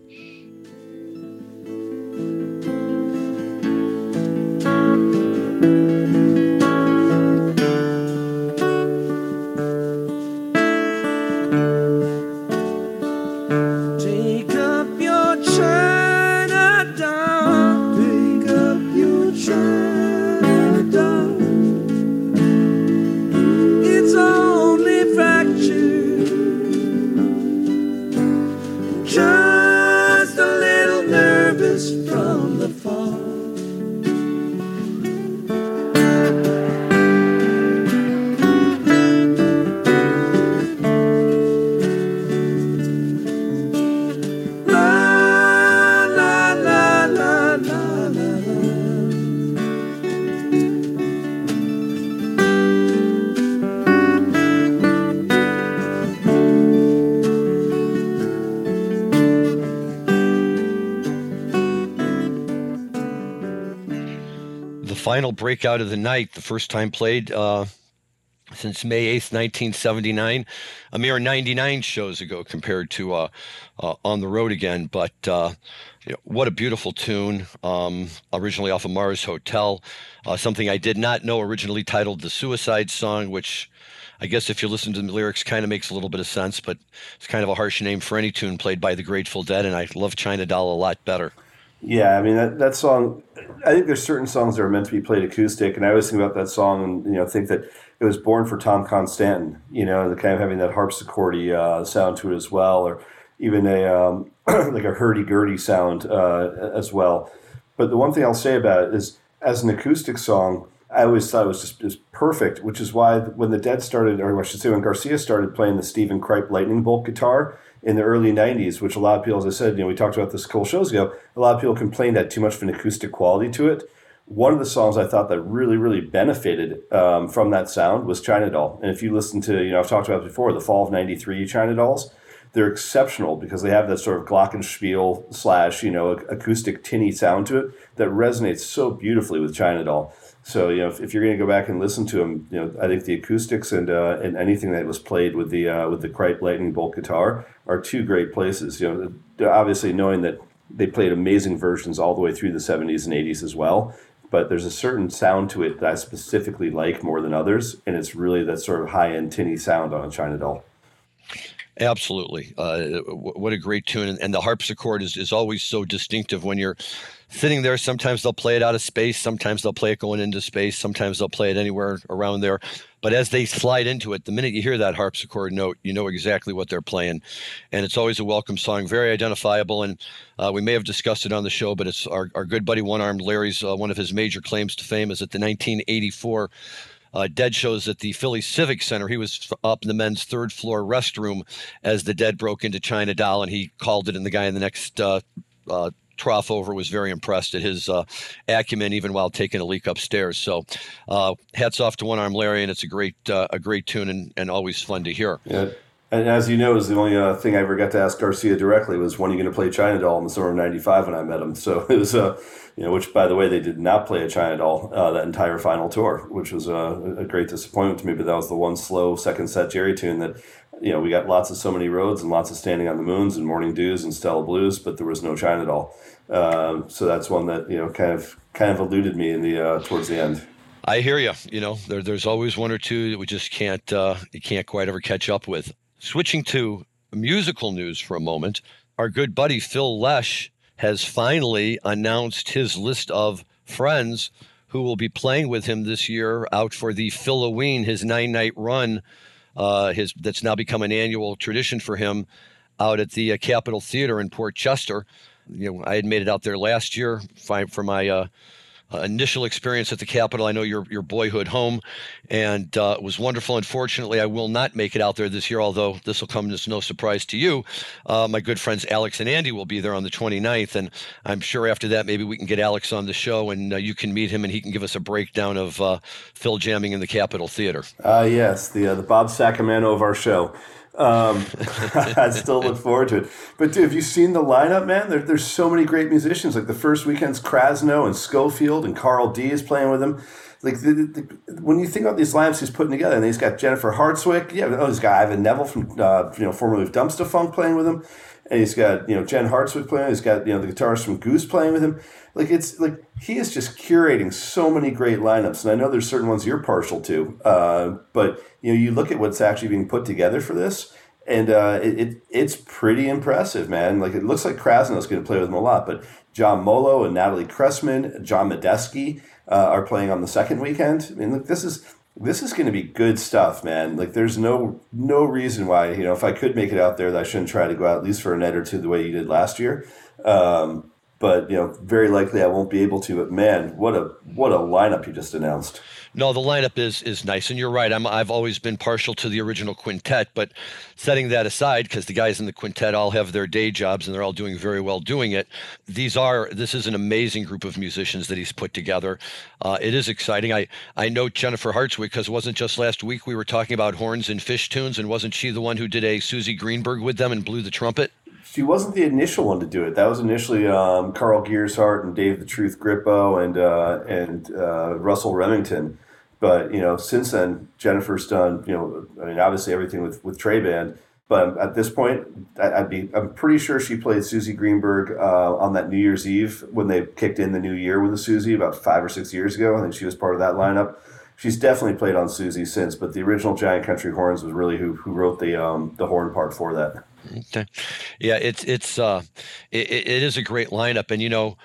Final breakout of the night, the first time played uh, since May eighth, nineteen seventy-nine, a mere ninety-nine shows ago compared to uh, uh, On the Road Again. But uh, you know, what a beautiful tune, um, originally off of Mars Hotel, uh, something I did not know, originally titled The Suicide Song, which I guess if you listen to the lyrics kind of makes a little bit of sense, but it's kind of a harsh name for any tune played by the Grateful Dead, and I love China Doll a lot better. Yeah, I mean, that, that song, I think there's certain songs that are meant to be played acoustic, and I always think about that song and you know think that it was born for Tom Constantin. You know, the kind of having that harpsichordy uh, sound to it as well, or even a um, like a hurdy-gurdy sound uh, as well. But the one thing I'll say about it is, as an acoustic song, I always thought it was just, just perfect, which is why when the Dead started, or I should say when Garcia started playing the Stephen Kripe Lightning Bolt guitar in the early nineties, which a lot of people, as I said, you know, we talked about this a couple shows ago, a lot of people complained that too much of an acoustic quality to it. One of the songs I thought that really, really benefited um, from that sound was China Doll. And if you listen to, you know, I've talked about before, the Fall of ninety-three China Dolls, they're exceptional because they have that sort of glockenspiel slash, you know, acoustic tinny sound to it that resonates so beautifully with China Doll. So, you know, if, if you're going to go back and listen to them, you know, I think the acoustics and uh, and anything that was played with the uh, with the Kripe Lightning Bolt guitar are two great places. You know, obviously knowing that they played amazing versions all the way through the seventies and eighties as well. But there's a certain sound to it that I specifically like more than others, and it's really that sort of high-end tinny sound on a China Doll. Absolutely. Uh, what a great tune. And, and the harpsichord is, is always so distinctive when you're sitting there. Sometimes they'll play it out of space. Sometimes they'll play it going into space. Sometimes they'll play it anywhere around there. But as they slide into it, the minute you hear that harpsichord note, you know exactly what they're playing. And it's always a welcome song, very identifiable. And uh, we may have discussed it on the show, but it's our, our good buddy One-Armed Larry's, uh, one of his major claims to fame is at the nineteen eighty-four Uh, Dead shows at the Philly Civic Center. He was up in the men's third floor restroom as the Dead broke into China Doll, and he called it, and the guy in the next uh, uh, trough over was very impressed at his uh, acumen, even while taking a leak upstairs. So uh, hats off to One-Armed Larry, and it's a great uh, a great tune and, and always fun to hear. Yeah. And as you know, is the only uh, thing I ever got to ask Garcia directly was, when are you going to play China Doll in the summer of ninety-five when I met him. So it was, uh, you know, which, by the way, they did not play a China Doll uh, that entire final tour, which was uh, a great disappointment to me. But that was the one slow second set Jerry tune that, you know, we got lots of So Many Roads and lots of Standing on the Moons and Morning Dews and Stella Blues, but there was no China Doll. Um, so that's one that, you know, kind of kind of eluded me in the uh, towards the end. I hear you. You know, there, there's always one or two that we just can't uh, you can't quite ever catch up with. Switching to musical news for a moment, our good buddy Phil Lesh has finally announced his list of friends who will be playing with him this year out for the Philoween, his nine-night run, uh, his that's now become an annual tradition for him out at the uh, Capitol Theater in Port Chester. You know, I had made it out there last year for my uh, Uh, initial experience at the Capitol. I know your your boyhood home, and uh, it was wonderful. Unfortunately, I will not make it out there this year, although this will come as no surprise to you. Uh, my good friends Alex and Andy will be there on the twenty-ninth, and I'm sure after that maybe we can get Alex on the show, and uh, you can meet him, and he can give us a breakdown of uh, Phil jamming in the Capitol Theater. Ah, uh, yes, the uh, the Bob Sacamano of our show. Um, I still look forward to it. But dude, have you seen the lineup, man? There, there's so many great musicians. Like the first weekend's Krasno and Schofield, and Carl D is playing with him. Like the, the, when you think about these lineups he's putting together, and he's got Jennifer Hartswick. Yeah, oh, he's got Ivan Neville from uh, you know formerly of Dumpster Funk playing with him, and he's got you know Jen Hartswick playing. He's got you know the guitarist from Goose playing with him. Like it's like he is just curating so many great lineups, and I know there's certain ones you're partial to, uh, but you know you look at what's actually being put together for this, and uh, it, it it's pretty impressive, man. Like it looks like Krasno's going to play with him a lot, but John Molo and Natalie Cressman, John Medeski uh, are playing on the second weekend. I mean, look, this is this is going to be good stuff, man. Like there's no no reason why you know if I could make it out there that I shouldn't try to go out at least for a night or two the way you did last year. Um, But, you know, very likely I won't be able to. But, man, what a what a lineup you just announced. No, the lineup is is nice. And you're right. I'm, I've always been partial to the original quintet. But setting that aside, because the guys in the quintet all have their day jobs and they're all doing very well doing it, these are this is an amazing group of musicians that he's put together. Uh, it is exciting. I, I know Jennifer Hartswick, because it wasn't just last week we were talking about horns and fish tunes. And wasn't she the one who did a Susie Greenberg with them and blew the trumpet? She wasn't the initial one to do it. That was initially um, Carl Gearshart and Dave the Truth Grippo and uh, and uh, Russell Remington. But you know, since then, Jennifer's done. You know, I mean, obviously everything with with Trey Band. But at this point, I'd be I'm pretty sure she played Susie Greenberg uh, on that New Year's Eve when they kicked in the new year with the Susie about five or six years ago. I think she was part of that lineup. She's definitely played on Susie since, but the original Giant Country Horns was really who who wrote the um, the horn part for that. Okay. Yeah, it's it's uh, it, it is a great lineup, and you know,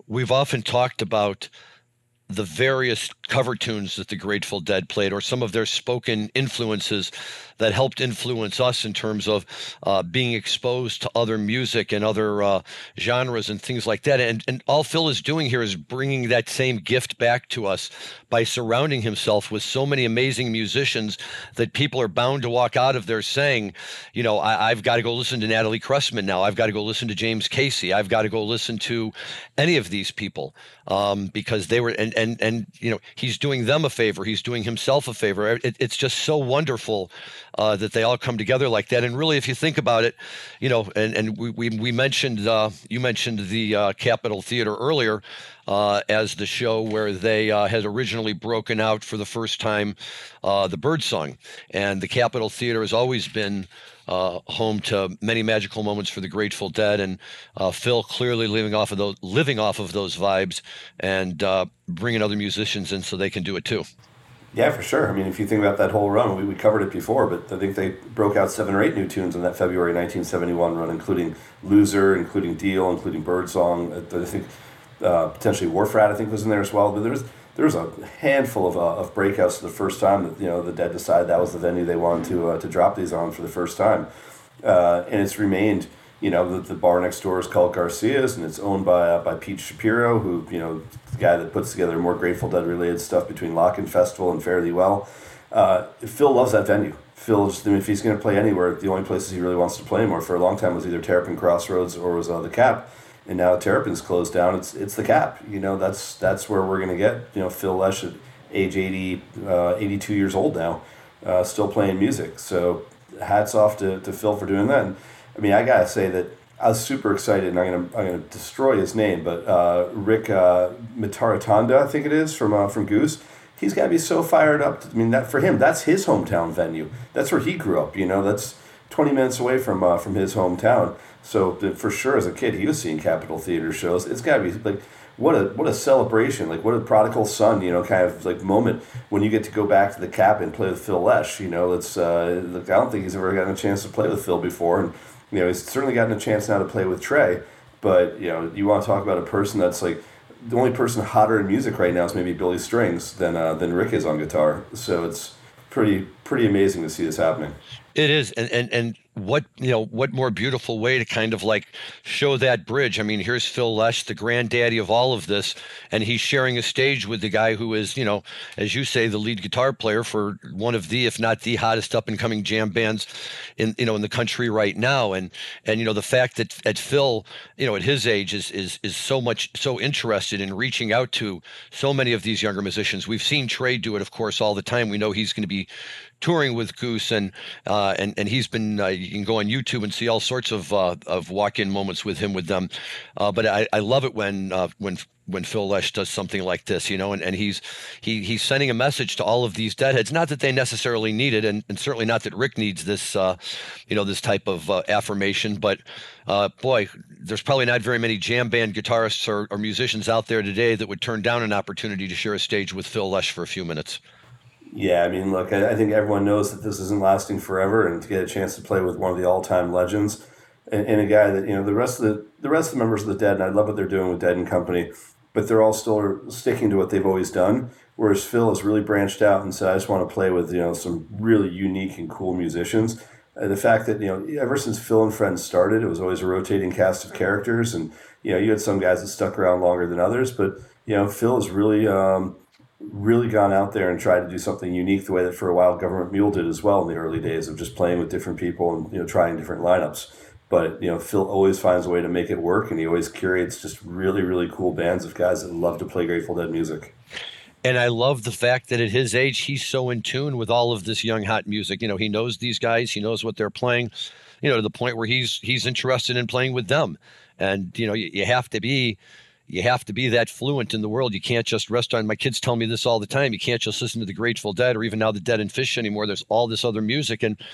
we've often talked about the various cover tunes that the Grateful Dead played, or some of their spoken influences that helped influence us in terms of uh, being exposed to other music and other uh, genres and things like that. And, and all Phil is doing here is bringing that same gift back to us by surrounding himself with so many amazing musicians that people are bound to walk out of there saying, you know, I, I've got to go listen to Natalie Cressman now. I've got to go listen to James Casey. I've got to go listen to any of these people um, because they were, and, and, and, you know, he's doing them a favor. He's doing himself a favor. It, it's just so wonderful uh, that they all come together like that. And really, if you think about it, you know, and, and we, we, we mentioned, uh, you mentioned the uh, Capitol Theater earlier uh, as the show where they uh, had originally broken out for the first time uh, the Birdsong. And the Capitol Theater has always been Uh, home to many magical moments for the Grateful Dead, and uh, Phil clearly living off of those, living off of those vibes, and uh, bringing other musicians in so they can do it too. Yeah, for sure. I mean, if you think about that whole run, we, we covered it before, but I think they broke out seven or eight new tunes in that February nineteen seventy-one run, including Loser, including Deal, including Birdsong. I think uh, potentially Wharf Rat, I think, was in there as well. But there was there was a handful of uh, of breakouts the first time that, you know, the Dead decided that was the venue they wanted to uh, to drop these on for the first time, uh, and it's remained. You know, the, the bar next door is called Garcia's, and it's owned by uh, by Pete Shapiro, who, you know, the guy that puts together more Grateful Dead related stuff between Lock-In Festival and Fare Thee Well. Uh, Phil loves that venue. Phil, just, I mean, if he's going to play anywhere, the only places he really wants to play more for a long time was either Terrapin Crossroads or was uh, the Cap. And now Terrapin's closed down. It's it's the Cap. You know, that's that's where we're going to get, you know, Phil Lesh at age eighty, uh, eighty-two years old now, uh, still playing music. So hats off to, to Phil for doing that. And, I mean, I gotta say that I was super excited, and I'm gonna I'm gonna destroy his name, but uh, Rick uh, Mitaratanda, I think it is, from uh, from Goose. He's got to be so fired up. I mean, that for him, that's his hometown venue. That's where he grew up. You know, that's twenty minutes away from uh, from his hometown. So for sure, as a kid, he was seeing Capitol Theater shows. It's got to be like what a what a celebration, like what a prodigal son, you know, kind of like moment when you get to go back to the Cap and play with Phil Lesh. You know, it's uh, like, I don't think he's ever gotten a chance to play with Phil before, and you know, he's certainly gotten a chance now to play with Trey. But you know, you want to talk about a person that's like the only person hotter in music right now is maybe Billy Strings than uh, than Rick is on guitar. So it's pretty pretty amazing to see this happening. It is, and and and what you know, what more beautiful way to kind of like show that bridge. I mean, here's Phil Lesh, the granddaddy of all of this, and he's sharing a stage with the guy who is, you know, as you say, the lead guitar player for one of the, if not the hottest up and coming jam bands in, you know, in the country right now. And and you know, the fact that at Phil, you know, at his age is is is so much so interested in reaching out to so many of these younger musicians. We've seen Trey do it, of course, all the time. We know he's going to be touring with Goose, and uh, and and he's been. Uh, you can go on YouTube and see all sorts of uh, of walk-in moments with him with them. Uh, but I, I love it when uh, when when Phil Lesh does something like this, you know, and, and he's he he's sending a message to all of these Deadheads. Not that they necessarily need it, and, and certainly not that Rick needs this, uh, you know, this type of uh, affirmation. But uh, boy, there's probably not very many jam band guitarists or, or musicians out there today that would turn down an opportunity to share a stage with Phil Lesh for a few minutes. Yeah, I mean, look, I, I think everyone knows that this isn't lasting forever, and to get a chance to play with one of the all-time legends, and, and a guy that, you know, the rest of the the rest of the members of the Dead, and I love what they're doing with Dead and Company, but they're all still sticking to what they've always done. Whereas Phil has really branched out and said, I just want to play with, you know, some really unique and cool musicians. Uh, the fact that, you know, ever since Phil and Friends started, it was always a rotating cast of characters, and you know, you had some guys that stuck around longer than others, but you know, Phil has really. Um, really gone out there and tried to do something unique the way that for a while Government Mule did as well in the early days of just playing with different people and, you know, trying different lineups. But, you know, Phil always finds a way to make it work, and he always curates just really, really cool bands of guys that love to play Grateful Dead music. And I love the fact that at his age, he's so in tune with all of this young, hot music. You know, he knows these guys, he knows what they're playing, you know, to the point where he's he's interested in playing with them. And, you know, you, you have to be You have to be that fluent in the world. You can't just rest on, my kids tell me this all the time, you can't just listen to the Grateful Dead or even now the Dead and Fish anymore. There's all this other music. And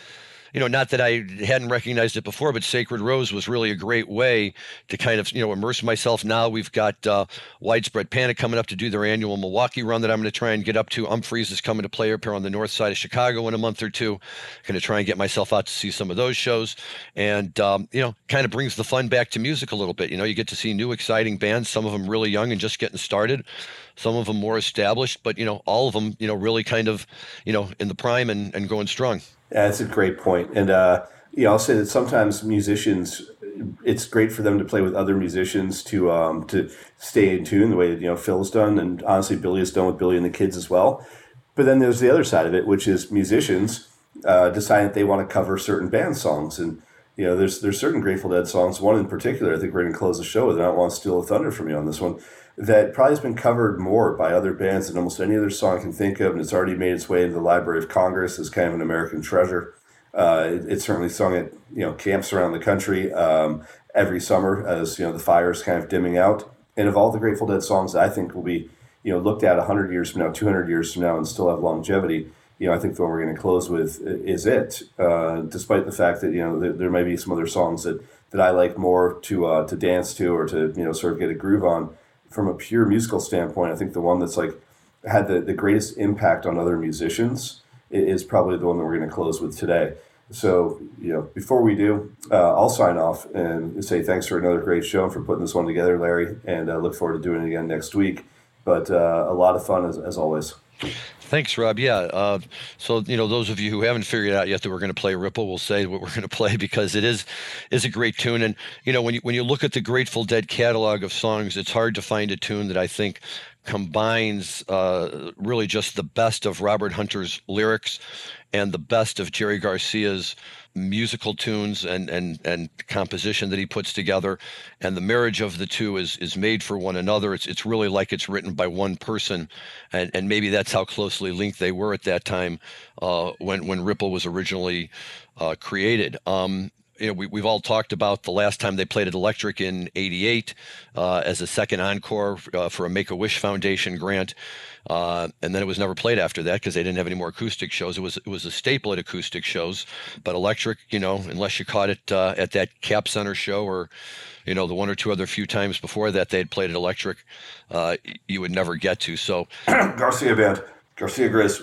you know, not that I hadn't recognized it before, but Sacred Rose was really a great way to kind of, you know, immerse myself. Now we've got uh, Widespread Panic coming up to do their annual Milwaukee run that I'm going to try and get up to. Umphreys is coming to play up here on the north side of Chicago in a month or two. Going to try and get myself out to see some of those shows. And, um, you know, kind of brings the fun back to music a little bit. You know, you get to see new, exciting bands, some of them really young and just getting started, some of them more established, but, you know, all of them, you know, really kind of, you know, in the prime and, and going strong. Yeah, that's a great point. And, uh, you know, I'll say that sometimes musicians, it's great for them to play with other musicians to um, to stay in tune the way that, you know, Phil's done, and honestly Billy has done with Billy and the Kids as well. But then there's the other side of it, which is musicians uh, decide that they want to cover certain band songs. And, you know, there's there's certain Grateful Dead songs, one in particular, I think we're going to close the show with, and I don't want to steal the thunder from you on this one, that probably has been covered more by other bands than almost any other song I can think of, and it's already made its way into the Library of Congress as kind of an American treasure. Uh, it, it's certainly sung at, you know, camps around the country um, every summer as, you know, the fire's kind of dimming out. And of all the Grateful Dead songs that I think will be, you know, looked at one hundred years from now, two hundred years from now, and still have longevity, you know, I think the one we're going to close with is it, uh, despite the fact that, you know, there, there may be some other songs that, that I like more to uh, to dance to or to, you know, sort of get a groove on. From a pure musical standpoint, I think the one that's like had the, the greatest impact on other musicians is probably the one that we're going to close with today. So, you know, before we do, uh, I'll sign off and say thanks for another great show and for putting this one together, Larry, and uh, look forward to doing it again next week. But uh, a lot of fun as, as always. Thanks, Rob. Yeah. Uh, so, you know, those of you who haven't figured out yet that we're going to play Ripple, will say what we're going to play because it is is a great tune. And, you know, when you, when you look at the Grateful Dead catalog of songs, it's hard to find a tune that I think combines uh, really just the best of Robert Hunter's lyrics and the best of Jerry Garcia's musical tunes and, and, and composition that he puts together. And the marriage of the two is is made for one another. It's it's really like it's written by one person. And, and maybe that's how closely linked they were at that time uh, when, when Ripple was originally uh, created. Um, You know, we, we've all talked about the last time they played at Electric in eighty-eight uh, as a second encore uh, for a Make-A-Wish Foundation grant. Uh, and then it was never played after that because they didn't have any more acoustic shows. It was it was a staple at acoustic shows. But Electric, you know, unless you caught it uh, at that Cap Center show or, you know, the one or two other few times before that they had played at Electric, uh, you would never get to. So Garcia Band, Garcia Grizz.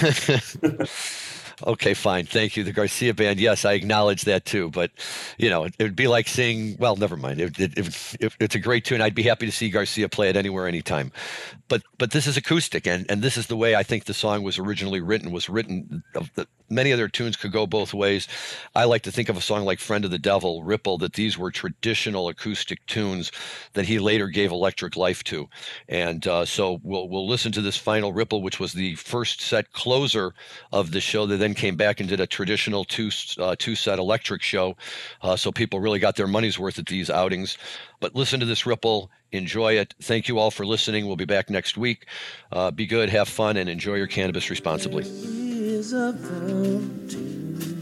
Okay, fine. Thank you. The Garcia Band. Yes, I acknowledge that too. But, you know, it, it would be like saying, well, never mind. It, it, it, it, it's a great tune. I'd be happy to see Garcia play it anywhere, anytime. But but this is acoustic, and, and this is the way I think the song was originally written. Was written. Of the, many other tunes could go both ways. I like to think of a song like Friend of the Devil, Ripple, that these were traditional acoustic tunes that he later gave electric life to. And uh, so we'll we'll listen to this final Ripple, which was the first set closer of the show. They then came back and did a traditional two uh, two set electric show. Uh, so people really got their money's worth at these outings. But listen to this Ripple, enjoy it. Thank you all for listening. We'll be back next week. Uh, be good, have fun, and enjoy your cannabis responsibly. Is a fountain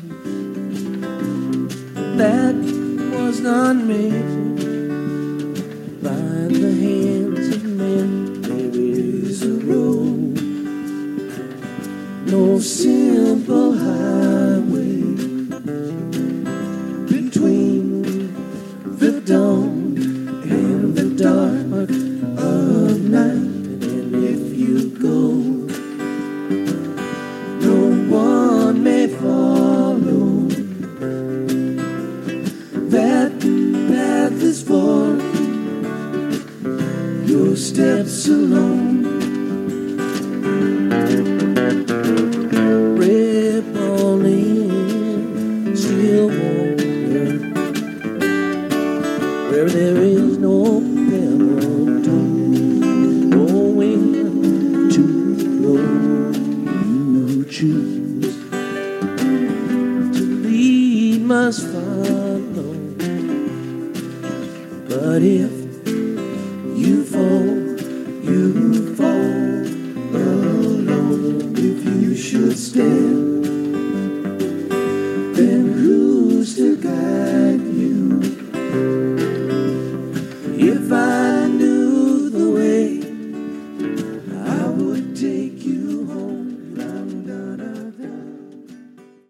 that was not made by the hands of men. There is a road, no simple highway between the dawn and the dark of night. And if you go, no one may follow. That path is for your steps alone. Ripple in still water where there is no pebble to no wind to blow. You choose to lead must follow, but if you fall, you fall alone. If you should stand